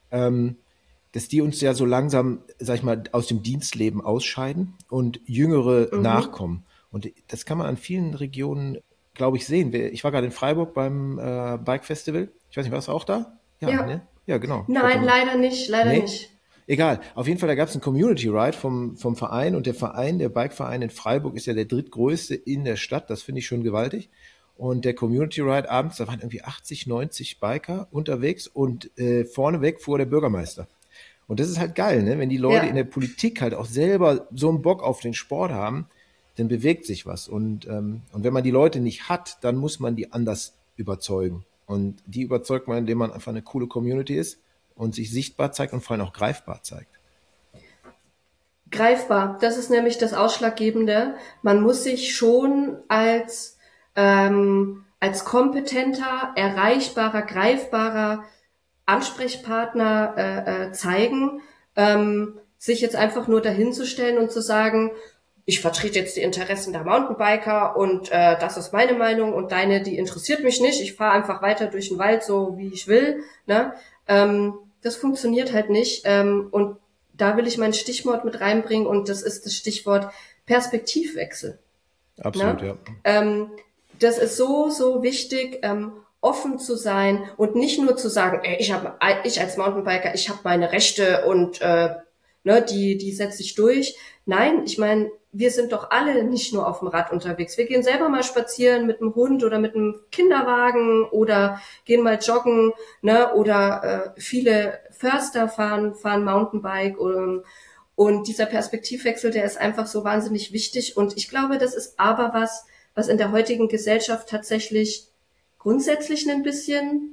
dass die uns ja so langsam, sag ich mal, aus dem Dienstleben ausscheiden und Jüngere nachkommen. Und das kann man an vielen Regionen, glaube ich, sehen. Ich war gerade in Freiburg beim Bike Festival. Ich weiß nicht, warst du auch da? Ja. Ne? Ja, genau. Nein, leider nicht, nicht. Egal. Auf jeden Fall, da gab es einen Community Ride vom Verein und der Bikeverein in Freiburg ist ja der drittgrößte in der Stadt. Das finde ich schon gewaltig. Und der Community Ride abends, da waren irgendwie 80, 90 Biker unterwegs und vorneweg fuhr der Bürgermeister. Und das ist halt geil, ne? Wenn die Leute in der Politik halt auch selber so einen Bock auf den Sport haben, dann bewegt sich was. Und wenn man die Leute nicht hat, dann muss man die anders überzeugen. Und die überzeugt man, indem man einfach eine coole Community ist und sich sichtbar zeigt und vor allem auch greifbar zeigt. Greifbar, das ist nämlich das Ausschlaggebende. Man muss sich schon als kompetenter, erreichbarer, greifbarer Ansprechpartner zeigen, sich jetzt einfach nur dahinzustellen und zu sagen, ich vertrete jetzt die Interessen der Mountainbiker und das ist meine Meinung und deine, die interessiert mich nicht. Ich fahre einfach weiter durch den Wald, so wie ich will. Ne? Das funktioniert halt nicht. Und da will ich mein Stichwort mit reinbringen und das ist das Stichwort Perspektivwechsel. Absolut, ne? Ja. Das ist so wichtig, offen zu sein und nicht nur zu sagen, ich als Mountainbiker, ich habe meine Rechte und die setze ich durch. Nein, ich meine, wir sind doch alle nicht nur auf dem Rad unterwegs. Wir gehen selber mal spazieren mit einem Hund oder mit einem Kinderwagen oder gehen mal joggen, ne? Oder viele Förster fahren Mountainbike und dieser Perspektivwechsel, der ist einfach so wahnsinnig wichtig. Und ich glaube, das ist aber was in der heutigen Gesellschaft tatsächlich grundsätzlich ein bisschen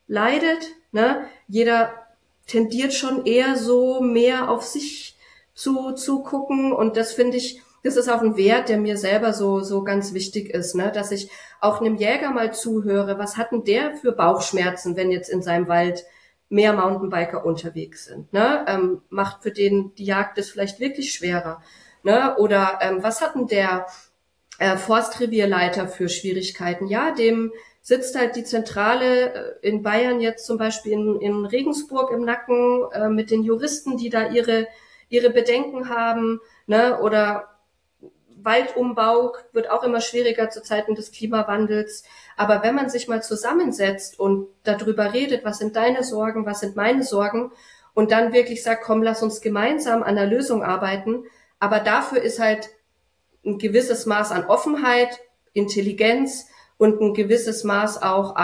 leidet, ne? Jeder tendiert schon eher so mehr auf sich zu gucken, und das finde ich, das ist auch ein Wert, der mir selber so ganz wichtig ist, ne? Dass ich auch einem Jäger mal zuhöre, was hat denn der für Bauchschmerzen, wenn jetzt in seinem Wald mehr Mountainbiker unterwegs sind, ne? Macht für den die Jagd das vielleicht wirklich schwerer, ne? Oder was hat denn der Forstrevierleiter für Schwierigkeiten? Ja, dem sitzt halt die Zentrale in Bayern jetzt zum Beispiel in Regensburg im Nacken, mit den Juristen, die da ihre Bedenken haben, ne? Oder Waldumbau wird auch immer schwieriger zu Zeiten des Klimawandels. Aber wenn man sich mal zusammensetzt und darüber redet, was sind deine Sorgen, was sind meine Sorgen, und dann wirklich sagt, komm, lass uns gemeinsam an der Lösung arbeiten. Aber dafür ist halt ein gewisses Maß an Offenheit, Intelligenz und ein gewisses Maß auch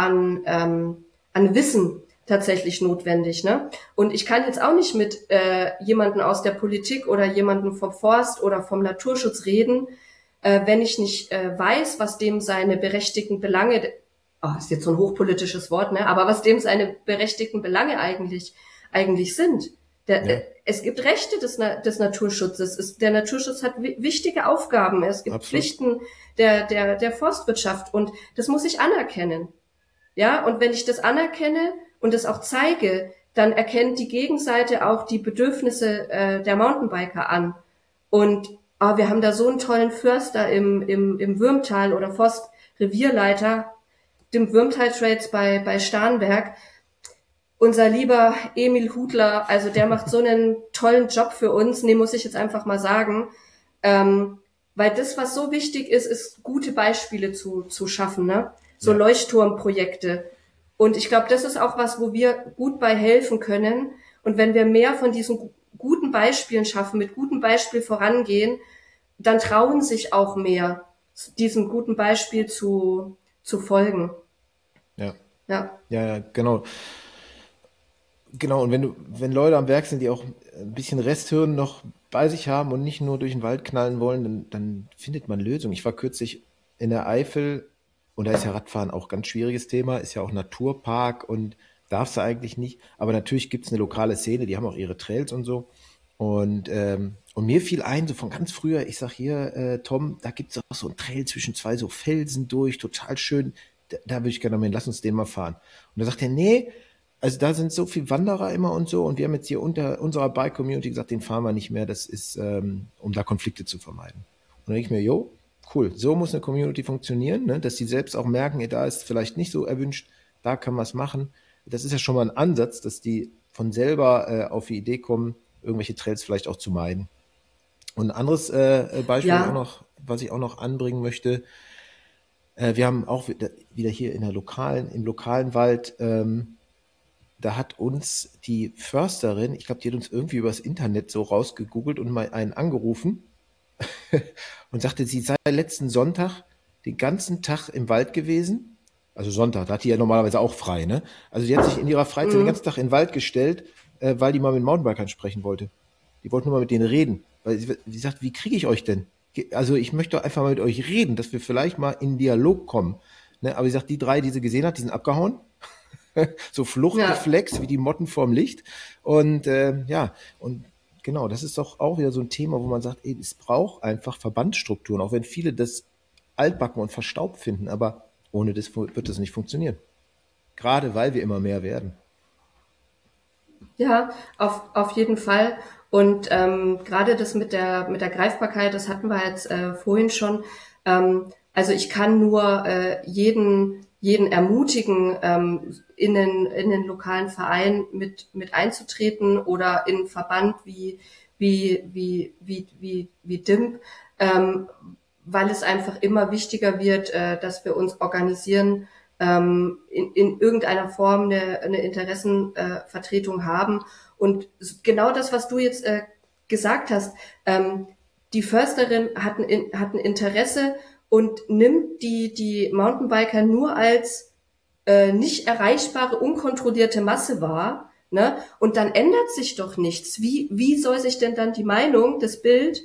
an Wissen tatsächlich notwendig, ne? Und ich kann jetzt auch nicht mit jemanden aus der Politik oder jemanden vom Forst oder vom Naturschutz reden, wenn ich nicht weiß, was dem seine berechtigten Belange, ist jetzt so ein hochpolitisches Wort, ne? Aber was dem seine berechtigten Belange eigentlich sind. Es gibt Rechte des Naturschutzes. Der Naturschutz hat wichtige Aufgaben. Es gibt Absolut. Pflichten der Forstwirtschaft, und das muss ich anerkennen. Ja, und wenn ich das anerkenne und das auch zeige, dann erkennt die Gegenseite auch die Bedürfnisse der Mountainbiker an. Und wir haben da so einen tollen Förster im Würmtal oder Forstrevierleiter, dem Würmtal Trades bei Starnberg. Unser lieber Emil Hudler, also der macht so einen tollen Job für uns, nee, muss ich jetzt einfach mal sagen, weil das, was so wichtig ist gute Beispiele zu schaffen, ne? So Leuchtturmprojekte. Und ich glaube, das ist auch was, wo wir gut bei helfen können. Und wenn wir mehr von diesen guten Beispielen schaffen, mit gutem Beispiel vorangehen, dann trauen sich auch mehr, diesem guten Beispiel zu folgen. Ja, Ja. ja, genau. Genau, und wenn Leute am Werk sind, die auch ein bisschen Resthirn noch bei sich haben und nicht nur durch den Wald knallen wollen, dann findet man Lösungen. Ich war kürzlich in der Eifel, und da ist ja Radfahren auch ein ganz schwieriges Thema, ist ja auch Naturpark und darfst du eigentlich nicht. Aber natürlich gibt es eine lokale Szene, die haben auch ihre Trails und so. Und mir fiel ein, so von ganz früher, ich sag hier, Tom, da gibt es auch so einen Trail zwischen zwei so Felsen durch, total schön. Da würde ich gerne mal hin, lass uns den mal fahren. Und da sagt er, nee, also da sind so viele Wanderer immer und so, und wir haben jetzt hier unter unserer Bike-Community gesagt, den fahren wir nicht mehr, das ist, um da Konflikte zu vermeiden. Und dann denke ich mir, jo, cool, so muss eine Community funktionieren, ne? Dass die selbst auch merken, da ist vielleicht nicht so erwünscht, da kann man es machen. Das ist ja schon mal ein Ansatz, dass die von selber auf die Idee kommen, irgendwelche Trails vielleicht auch zu meiden. Und ein anderes Beispiel auch Ja, noch, was ich auch noch anbringen möchte, wir haben auch wieder hier im lokalen Wald, da hat uns die Försterin, ich glaube, die hat uns irgendwie übers Internet so rausgegoogelt und mal einen angerufen und sagte, sie sei letzten Sonntag den ganzen Tag im Wald gewesen. Also Sonntag, da hat die ja normalerweise auch frei, ne? Also die hat sich in ihrer Freizeit den ganzen Tag in den Wald gestellt, weil die mal mit Mountainbikern sprechen wollte. Die wollte nur mal mit denen reden. Weil sie sagt, wie kriege ich euch denn? Also ich möchte doch einfach mal mit euch reden, dass wir vielleicht mal in Dialog kommen. Ne? Aber sie sagt, die drei, die sie gesehen hat, die sind abgehauen. So ja. Fluchtreflex wie die Motten vorm Licht. Und ja, und genau, das ist doch auch wieder so ein Thema, wo man sagt, ey, es braucht einfach Verbandsstrukturen, auch wenn viele das altbacken und verstaubt finden, aber ohne das wird das nicht funktionieren. Gerade weil wir immer mehr werden. Ja, auf jeden Fall. Und gerade das mit der Greifbarkeit, das hatten wir jetzt vorhin schon. Also ich kann nur jeden ermutigen, in den lokalen Verein mit einzutreten oder in einen Verband wie DIMP, weil es einfach immer wichtiger wird, dass wir uns organisieren, in irgendeiner Form eine Interessenvertretung haben. Und genau das, was du jetzt gesagt hast, die Försterin hat ein Interesse und nimmt die Mountainbiker nur als nicht erreichbare, unkontrollierte Masse wahr. Ne? Und dann ändert sich doch nichts. Wie soll sich denn dann die Meinung, das Bild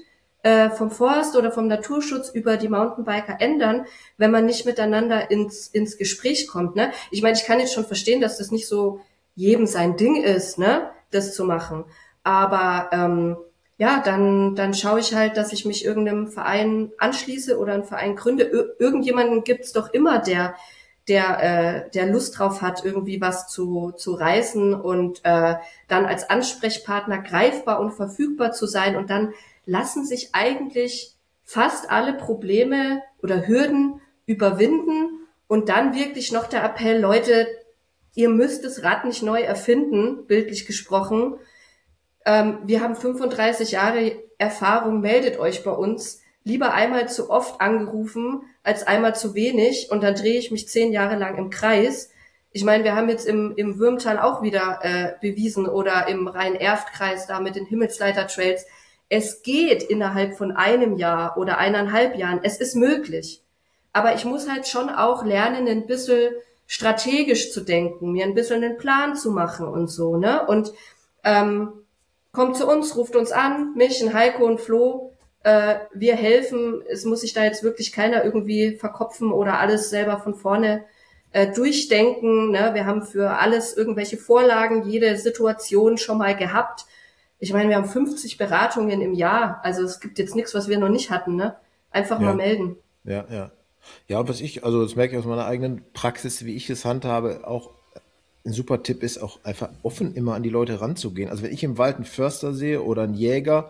vom Forst oder vom Naturschutz über die Mountainbiker ändern, wenn man nicht miteinander ins Gespräch kommt, ne? Ich meine, ich kann jetzt schon verstehen, dass das nicht so jedem sein Ding ist, ne, das zu machen. Aber ja, dann schaue ich halt, dass ich mich irgendeinem Verein anschließe oder einen Verein gründe. Irgendjemanden gibt's doch immer, der Lust drauf hat, irgendwie was zu reißen und dann als Ansprechpartner greifbar und verfügbar zu sein. Und dann lassen sich eigentlich fast alle Probleme oder Hürden überwinden. Und dann wirklich noch der Appell, Leute, ihr müsst das Rad nicht neu erfinden, bildlich gesprochen. Wir haben 35 Jahre Erfahrung, meldet euch bei uns. Lieber einmal zu oft angerufen, als einmal zu wenig. Und dann drehe ich mich 10 Jahre lang im Kreis. Ich meine, wir haben jetzt im Würmtal auch wieder bewiesen oder im Rhein-Erft-Kreis da mit den Himmelsleiter-Trails. Es geht innerhalb von einem Jahr oder 1,5 Jahren. Es ist möglich. Aber ich muss halt schon auch lernen, ein bisschen strategisch zu denken, mir ein bisschen einen Plan zu machen und so, ne? Und kommt zu uns, ruft uns an, mich, und Heiko und Flo, wir helfen. Es muss sich da jetzt wirklich keiner irgendwie verkopfen oder alles selber von vorne durchdenken, ne? Wir haben für alles irgendwelche Vorlagen, jede Situation schon mal gehabt. Ich meine, wir haben 50 Beratungen im Jahr, also es gibt jetzt nichts, was wir noch nicht hatten, ne? Einfach mal melden. Ja, ja. Ja, und also das merke ich aus meiner eigenen Praxis, wie ich es handhabe, auch ein super Tipp ist, auch einfach offen immer an die Leute ranzugehen. Also wenn ich im Wald einen Förster sehe oder einen Jäger,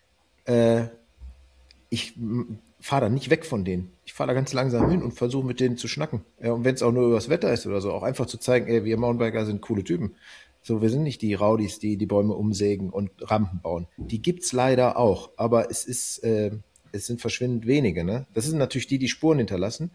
ich fahre da nicht weg von denen. Ich fahre da ganz langsam hin und versuche mit denen zu schnacken. Ja, und wenn es auch nur über das Wetter ist oder so, auch einfach zu zeigen, ey, wir Mountainbiker sind coole Typen. So, wir sind nicht die Rowdies, die die Bäume umsägen und Rampen bauen. Die gibt's leider auch, aber es sind verschwindend wenige, ne? Das sind natürlich die Spuren hinterlassen,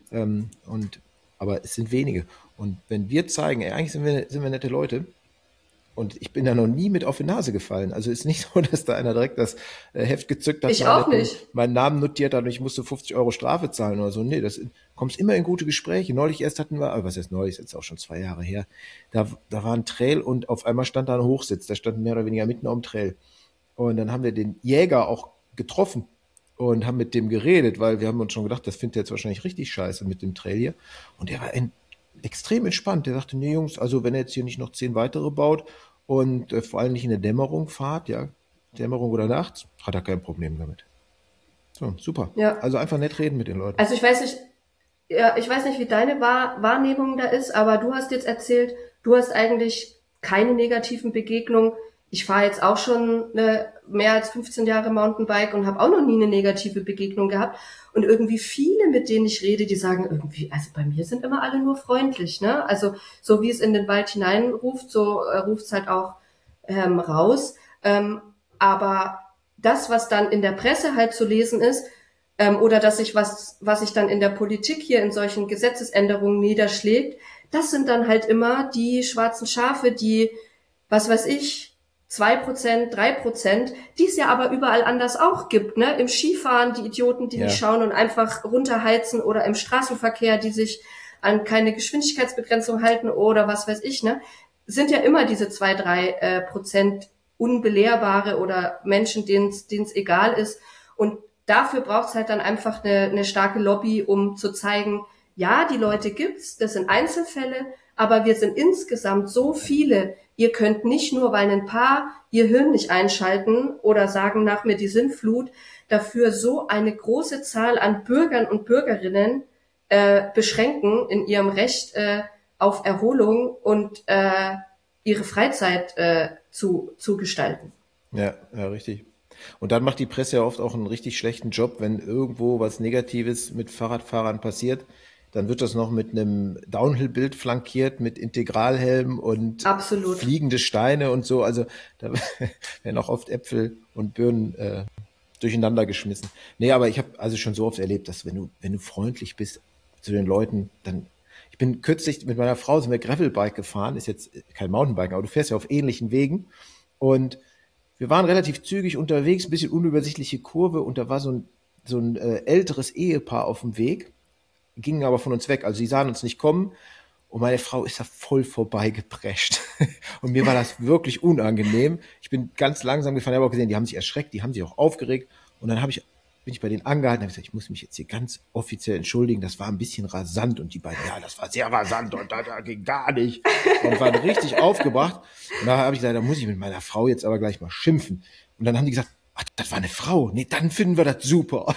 aber es sind wenige. Und wenn wir zeigen, ey, eigentlich sind wir nette Leute, und ich bin da noch nie mit auf die Nase gefallen. Also ist nicht so, dass da einer direkt das Heft gezückt hat, Ich auch nicht. meinen Namen notiert hat und ich musste 50 Euro Strafe zahlen oder so. Nee, kommst immer in gute Gespräche. Neulich erst hatten wir, was heißt neulich, ist jetzt auch schon 2 Jahre her, da war ein Trail und auf einmal stand da ein Hochsitz, der stand mehr oder weniger mitten am Trail. Und dann haben wir den Jäger auch getroffen und haben mit dem geredet, weil wir haben uns schon gedacht, das findet er jetzt wahrscheinlich richtig scheiße mit dem Trail hier. Und der war extrem entspannt. Der sagte, nee Jungs, also wenn er jetzt hier nicht noch 10 weitere baut und vor allem nicht in der Dämmerung fahrt, ja, Dämmerung oder nachts, hat er kein Problem damit. So, super. Ja. Also einfach nett reden mit den Leuten. Also ich weiß nicht, wie deine Wahrnehmung da ist, aber du hast jetzt erzählt, du hast eigentlich keine negativen Begegnungen. Ich fahre jetzt auch schon mehr als 15 Jahre Mountainbike und habe auch noch nie eine negative Begegnung gehabt. Und irgendwie viele, mit denen ich rede, die sagen irgendwie, also bei mir sind immer alle nur freundlich, ne? Also so wie es in den Wald hineinruft, so ruft's halt auch raus. Aber das, was dann in der Presse halt zu lesen ist, oder dass sich was sich dann in der Politik hier in solchen Gesetzesänderungen niederschlägt, das sind dann halt immer die schwarzen Schafe, die, was weiß ich, 2%, 3%, die es ja aber überall anders auch gibt, ne? Im Skifahren die Idioten, die nicht schauen und einfach runterheizen, oder im Straßenverkehr, die sich an keine Geschwindigkeitsbegrenzung halten oder was weiß ich, ne? Sind ja immer diese 2-3% Unbelehrbare oder Menschen, denen es egal ist. Und dafür braucht es halt dann einfach eine starke Lobby, um zu zeigen, ja, die Leute gibt's, das sind Einzelfälle, aber wir sind insgesamt so viele. Ihr könnt nicht nur, weil ein paar ihr Hirn nicht einschalten oder sagen nach mir die Sintflut, dafür so eine große Zahl an Bürgern und Bürgerinnen beschränken in ihrem Recht auf Erholung und ihre Freizeit zu gestalten. Ja, richtig. Und dann macht die Presse ja oft auch einen richtig schlechten Job, wenn irgendwo was Negatives mit Fahrradfahrern passiert. Dann wird das noch mit einem Downhill-Bild flankiert, mit Integralhelm und Absolut. fliegende Steine und so. Also da werden auch oft Äpfel und Birnen durcheinander geschmissen. Nee, aber ich habe also schon so oft erlebt, dass wenn du freundlich bist zu den Leuten, dann. Ich bin kürzlich mit meiner Frau, sind wir Gravelbike gefahren, ist jetzt kein Mountainbike, aber du fährst ja auf ähnlichen Wegen. Und wir waren relativ zügig unterwegs, ein bisschen unübersichtliche Kurve, und da war so ein älteres Ehepaar auf dem Weg, gingen aber von uns weg. Also sie sahen uns nicht kommen und meine Frau ist da voll vorbeigeprescht. Und mir war das wirklich unangenehm. Ich bin ganz langsam gefahren, ich habe auch gesehen, die haben sich erschreckt, die haben sich auch aufgeregt. Und dann bin ich bei denen angehalten und habe gesagt, ich muss mich jetzt hier ganz offiziell entschuldigen, das war ein bisschen rasant. Und die beiden, ja, das war sehr rasant und da ging gar nicht. Und waren richtig aufgebracht. Und da habe ich gesagt, da muss ich mit meiner Frau jetzt aber gleich mal schimpfen. Und dann haben die gesagt, ach, das war eine Frau. Nee, dann finden wir das super.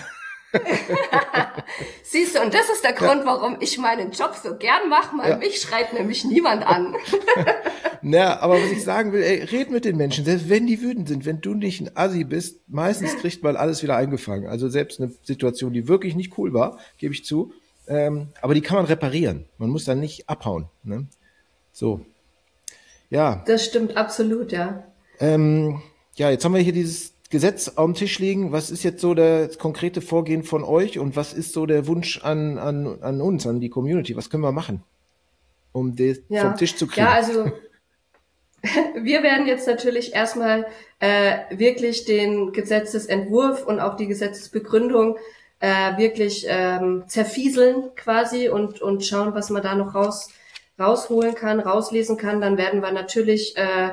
Siehst du, und das ist der Grund, warum ich meinen Job so gern mache, weil mich schreit nämlich niemand an. Na, aber was ich sagen will, ey, red mit den Menschen, selbst wenn die wütend sind, wenn du nicht ein Assi bist, meistens kriegt man alles wieder eingefangen. Also selbst eine Situation, die wirklich nicht cool war, gebe ich zu, aber die kann man reparieren. Man muss dann nicht abhauen. Ne? So, ja. Das stimmt absolut, ja. Ja, jetzt haben wir hier dieses Gesetz auf dem Tisch liegen. Was ist jetzt so das konkrete Vorgehen von euch und was ist so der Wunsch an uns, an die Community? Was können wir machen, um das vom Tisch zu kriegen? Ja, also wir werden jetzt natürlich erstmal wirklich den Gesetzesentwurf und auch die Gesetzesbegründung wirklich zerfieseln quasi und schauen, was man da noch rausholen kann, rauslesen kann. Dann werden wir natürlich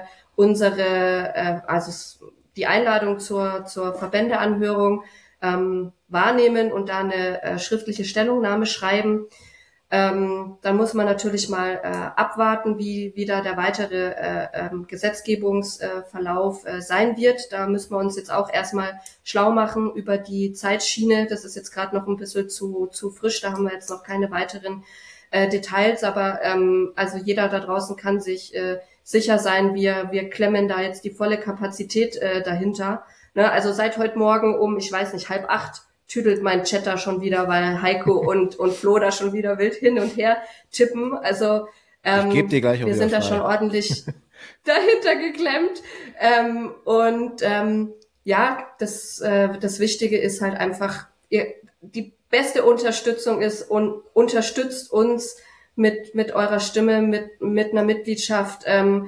die Einladung zur Verbändeanhörung wahrnehmen und da eine schriftliche Stellungnahme schreiben. Dann muss man natürlich mal abwarten, wie da der weitere Gesetzgebungsverlauf sein wird. Da müssen wir uns jetzt auch erstmal schlau machen über die Zeitschiene. Das ist jetzt gerade noch ein bisschen zu frisch, da haben wir jetzt noch keine weiteren Details, aber also jeder da draußen kann sich sicher sein, wir klemmen da jetzt die volle Kapazität dahinter. Ne? Also seit heute Morgen um, ich weiß nicht, 7:30 tüdelt mein Chat da schon wieder, weil Heiko und Flo da schon wieder wild hin und her tippen. Also ich geb dir gleich wir sind da schon ordentlich dahinter geklemmt. Ja, das Wichtige ist halt einfach, die beste Unterstützung ist und unterstützt uns mit eurer Stimme, mit einer Mitgliedschaft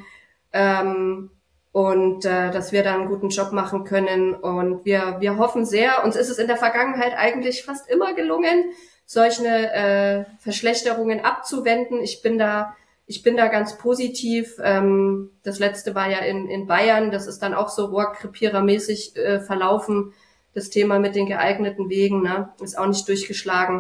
dass wir da einen guten Job machen können. Und wir hoffen sehr, uns ist es in der Vergangenheit eigentlich fast immer gelungen, solche Verschlechterungen abzuwenden. Ich bin da ganz positiv. Das letzte war ja in Bayern, das ist dann auch so Rohrkrepierer-mäßig verlaufen. Das Thema mit den geeigneten Wegen, ne, ist auch nicht durchgeschlagen.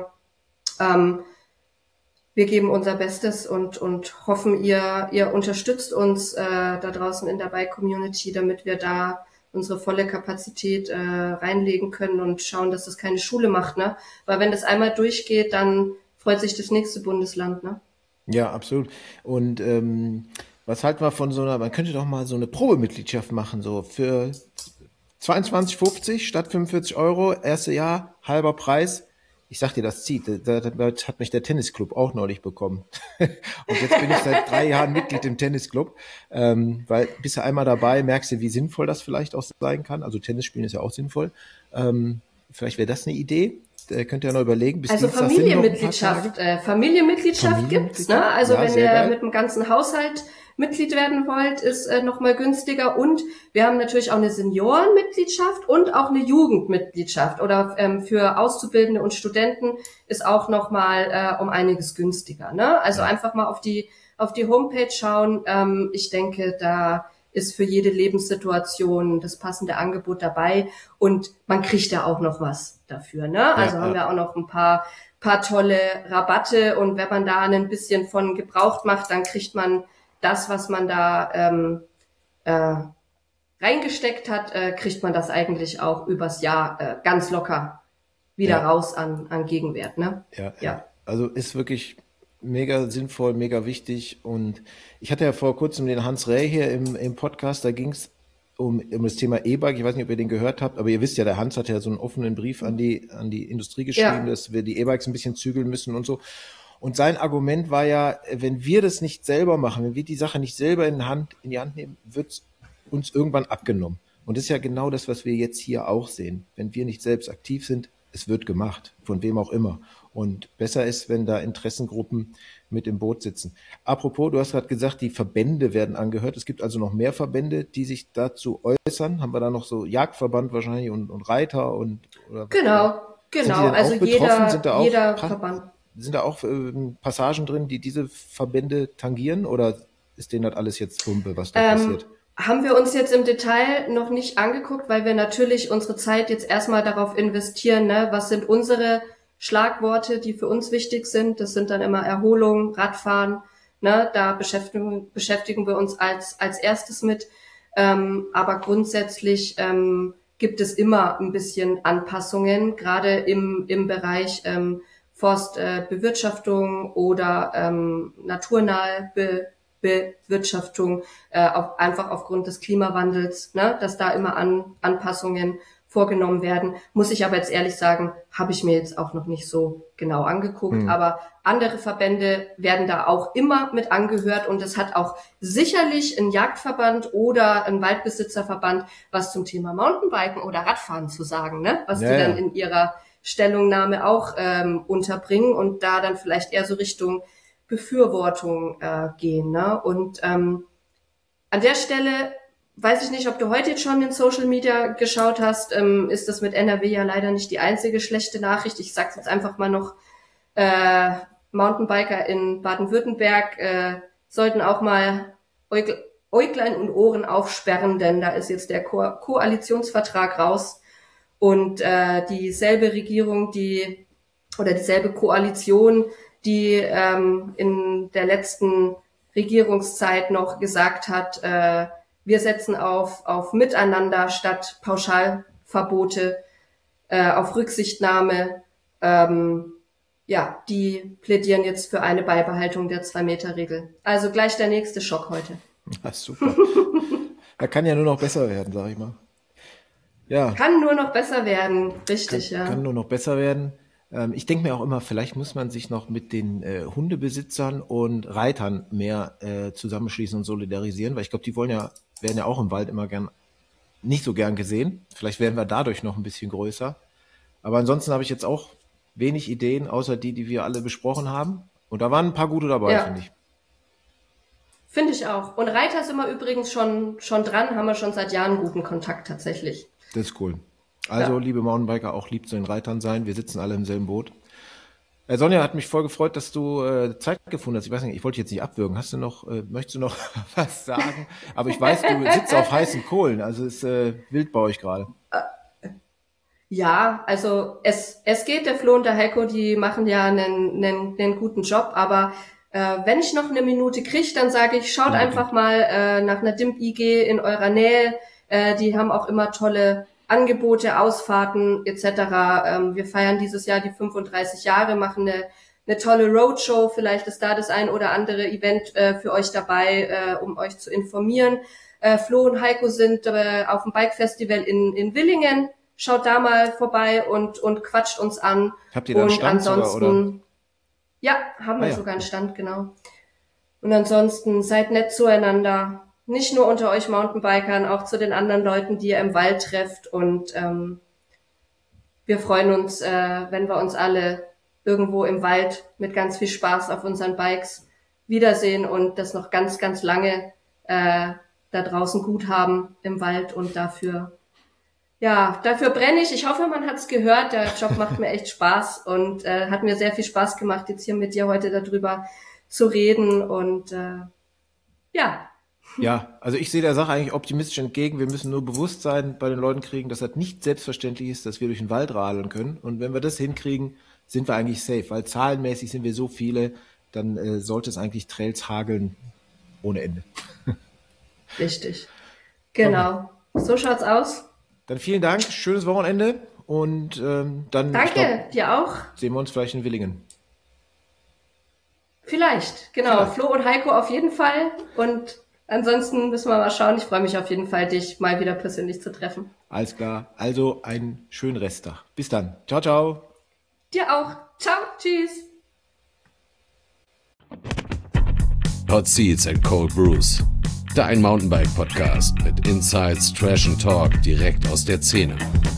Wir geben unser Bestes und hoffen, ihr unterstützt uns da draußen in der Bike-Community, damit wir da unsere volle Kapazität reinlegen können und schauen, dass das keine Schule macht, ne? Weil wenn das einmal durchgeht, dann freut sich das nächste Bundesland, ne? Ja, absolut. Und was halten wir von man könnte doch mal so eine Probemitgliedschaft machen, so für 22,50 statt 45 €, erste Jahr, halber Preis. Ich sag dir, das zieht. Das hat mich der Tennisclub auch neulich bekommen. Und jetzt bin ich seit 3 Jahren Mitglied im Tennisclub, weil bist du einmal dabei, merkst du, wie sinnvoll das vielleicht auch sein kann. Also Tennis spielen ist ja auch sinnvoll. Vielleicht wäre das eine Idee. Könnt ihr ja noch überlegen. Also Familienmitgliedschaft gibt's, ne? Also ja, wenn ihr mit dem ganzen Haushalt Mitglied werden wollt, ist noch mal günstiger. Und wir haben natürlich auch eine Seniorenmitgliedschaft und auch eine Jugendmitgliedschaft. Oder für Auszubildende und Studenten ist auch noch mal um einiges günstiger, ne? Also einfach mal auf die Homepage schauen. Ich denke, da ist für jede Lebenssituation das passende Angebot dabei und man kriegt da auch noch was dafür, ne? Also haben wir auch noch ein paar tolle Rabatte und wenn man da ein bisschen von gebraucht macht, dann kriegt man das, was man da reingesteckt hat, kriegt man das eigentlich auch übers Jahr ganz locker wieder raus an Gegenwert, ne? Ja. Also ist wirklich mega sinnvoll, mega wichtig. Und ich hatte ja vor kurzem den Hans Räh hier im Podcast, da ging es um das Thema E-Bike. Ich weiß nicht, ob ihr den gehört habt, aber ihr wisst ja, der Hans hat ja so einen offenen Brief an die Industrie geschrieben, dass wir die E-Bikes ein bisschen zügeln müssen und so. Und sein Argument war ja, wenn wir das nicht selber machen, wenn wir die Sache nicht selber in die Hand nehmen, wird es uns irgendwann abgenommen. Und das ist ja genau das, was wir jetzt hier auch sehen. Wenn wir nicht selbst aktiv sind, es wird gemacht, von wem auch immer. Und besser ist, wenn da Interessengruppen mit im Boot sitzen. Apropos, du hast gerade gesagt, die Verbände werden angehört. Es gibt also noch mehr Verbände, die sich dazu äußern. Haben wir da noch so Jagdverband wahrscheinlich und Reiter und oder Genau. Also jeder Verband. Sind da auch Passagen drin, die diese Verbände tangieren oder ist denen das alles jetzt Pumpe, was da passiert? Haben wir uns jetzt im Detail noch nicht angeguckt, weil wir natürlich unsere Zeit jetzt erstmal darauf investieren, ne? Was sind unsere Schlagworte, die für uns wichtig sind? Das sind dann immer Erholung, Radfahren, ne? Da beschäftigen wir uns als erstes mit. Aber grundsätzlich gibt es immer ein bisschen Anpassungen, gerade im Bereich Forstbewirtschaftung oder naturnahe Bewirtschaftung, einfach aufgrund des Klimawandels, ne, dass da immer Anpassungen vorgenommen werden. Muss ich aber jetzt ehrlich sagen, habe ich mir jetzt auch noch nicht so genau angeguckt. Aber andere Verbände werden da auch immer mit angehört und es hat auch sicherlich ein Jagdverband oder ein Waldbesitzerverband was zum Thema Mountainbiken oder Radfahren zu sagen, ne, was die dann in ihrer Stellungnahme auch unterbringen und da dann vielleicht eher so Richtung Befürwortung gehen. Ne? Und an der Stelle weiß ich nicht, ob du heute jetzt schon in Social Media geschaut hast, ist das mit NRW ja leider nicht die einzige schlechte Nachricht. Ich sag's jetzt einfach mal noch, Mountainbiker in Baden-Württemberg sollten auch mal Äuglein und Ohren aufsperren, denn da ist jetzt der Koalitionsvertrag raus und dieselbe Regierung, dieselbe Koalition, die in der letzten Regierungszeit noch gesagt hat, wir setzen auf Miteinander statt Pauschalverbote, auf Rücksichtnahme. Die plädieren jetzt für eine Beibehaltung der 2-Meter-Regel. Also gleich der nächste Schock heute. Ja, super. Er kann ja nur noch besser werden, sag ich mal. Ja. Kann nur noch besser werden, richtig, Kann nur noch besser werden. Ich denke mir auch immer, vielleicht muss man sich noch mit den Hundebesitzern und Reitern mehr zusammenschließen und solidarisieren, weil ich glaube, die werden ja auch im Wald immer nicht so gern gesehen. Vielleicht werden wir dadurch noch ein bisschen größer. Aber ansonsten habe ich jetzt auch wenig Ideen, außer die wir alle besprochen haben. Und da waren ein paar gute dabei, finde ich. Finde ich auch. Und Reiter sind wir übrigens schon dran, haben wir schon seit Jahren guten Kontakt tatsächlich. Das ist cool. Also, liebe Mountainbiker, auch lieb zu den Reitern sein. Wir sitzen alle im selben Boot. Sonja, hat mich voll gefreut, dass du Zeit gefunden hast. Ich weiß nicht, ich wollte dich jetzt nicht abwürgen. Möchtest du noch was sagen? Aber ich weiß, du sitzt auf heißen Kohlen. Also es ist wild bei euch gerade. Ja, also es geht, der Flo und der Heiko, die machen ja einen guten Job. Aber wenn ich noch eine Minute kriege, dann sage ich, schaut einfach mal nach einer DIMP-IG in eurer Nähe. Die haben auch immer tolle Angebote, Ausfahrten etc. Wir feiern dieses Jahr die 35 Jahre, machen eine tolle Roadshow. Vielleicht ist da das ein oder andere Event für euch dabei, um euch zu informieren. Flo und Heiko sind auf dem Bike-Festival in Willingen. Schaut da mal vorbei und quatscht uns an. Habt ihr da einen Stand ansonsten, oder? Ja, haben wir sogar einen Stand, genau. Und ansonsten seid nett zueinander. Nicht nur unter euch Mountainbikern, auch zu den anderen Leuten, die ihr im Wald trefft. Und wir freuen uns, wenn wir uns alle irgendwo im Wald mit ganz viel Spaß auf unseren Bikes wiedersehen und das noch ganz, ganz lange da draußen gut haben im Wald. Und dafür brenne ich. Ich hoffe, man hat es gehört. Der Job macht mir echt Spaß und hat mir sehr viel Spaß gemacht, jetzt hier mit dir heute darüber zu reden. Und Ja, also ich sehe der Sache eigentlich optimistisch entgegen. Wir müssen nur Bewusstsein bei den Leuten kriegen, dass das nicht selbstverständlich ist, dass wir durch den Wald radeln können. Und wenn wir das hinkriegen, sind wir eigentlich safe, weil zahlenmäßig sind wir so viele, dann sollte es eigentlich Trails hageln ohne Ende. Richtig. Genau. So schaut's aus. Dann vielen Dank, schönes Wochenende und dann Danke, dir auch. Sehen wir uns vielleicht in Willingen. Vielleicht, genau. Flo und Heiko auf jeden Fall und ansonsten müssen wir mal schauen. Ich freue mich auf jeden Fall, dich mal wieder persönlich zu treffen. Alles klar. Also einen schönen Resttag. Bis dann. Ciao, ciao. Dir auch. Ciao. Tschüss. Hot Seats and Cold Brews. Dein Mountainbike-Podcast mit Insights, Trash and Talk direkt aus der Szene.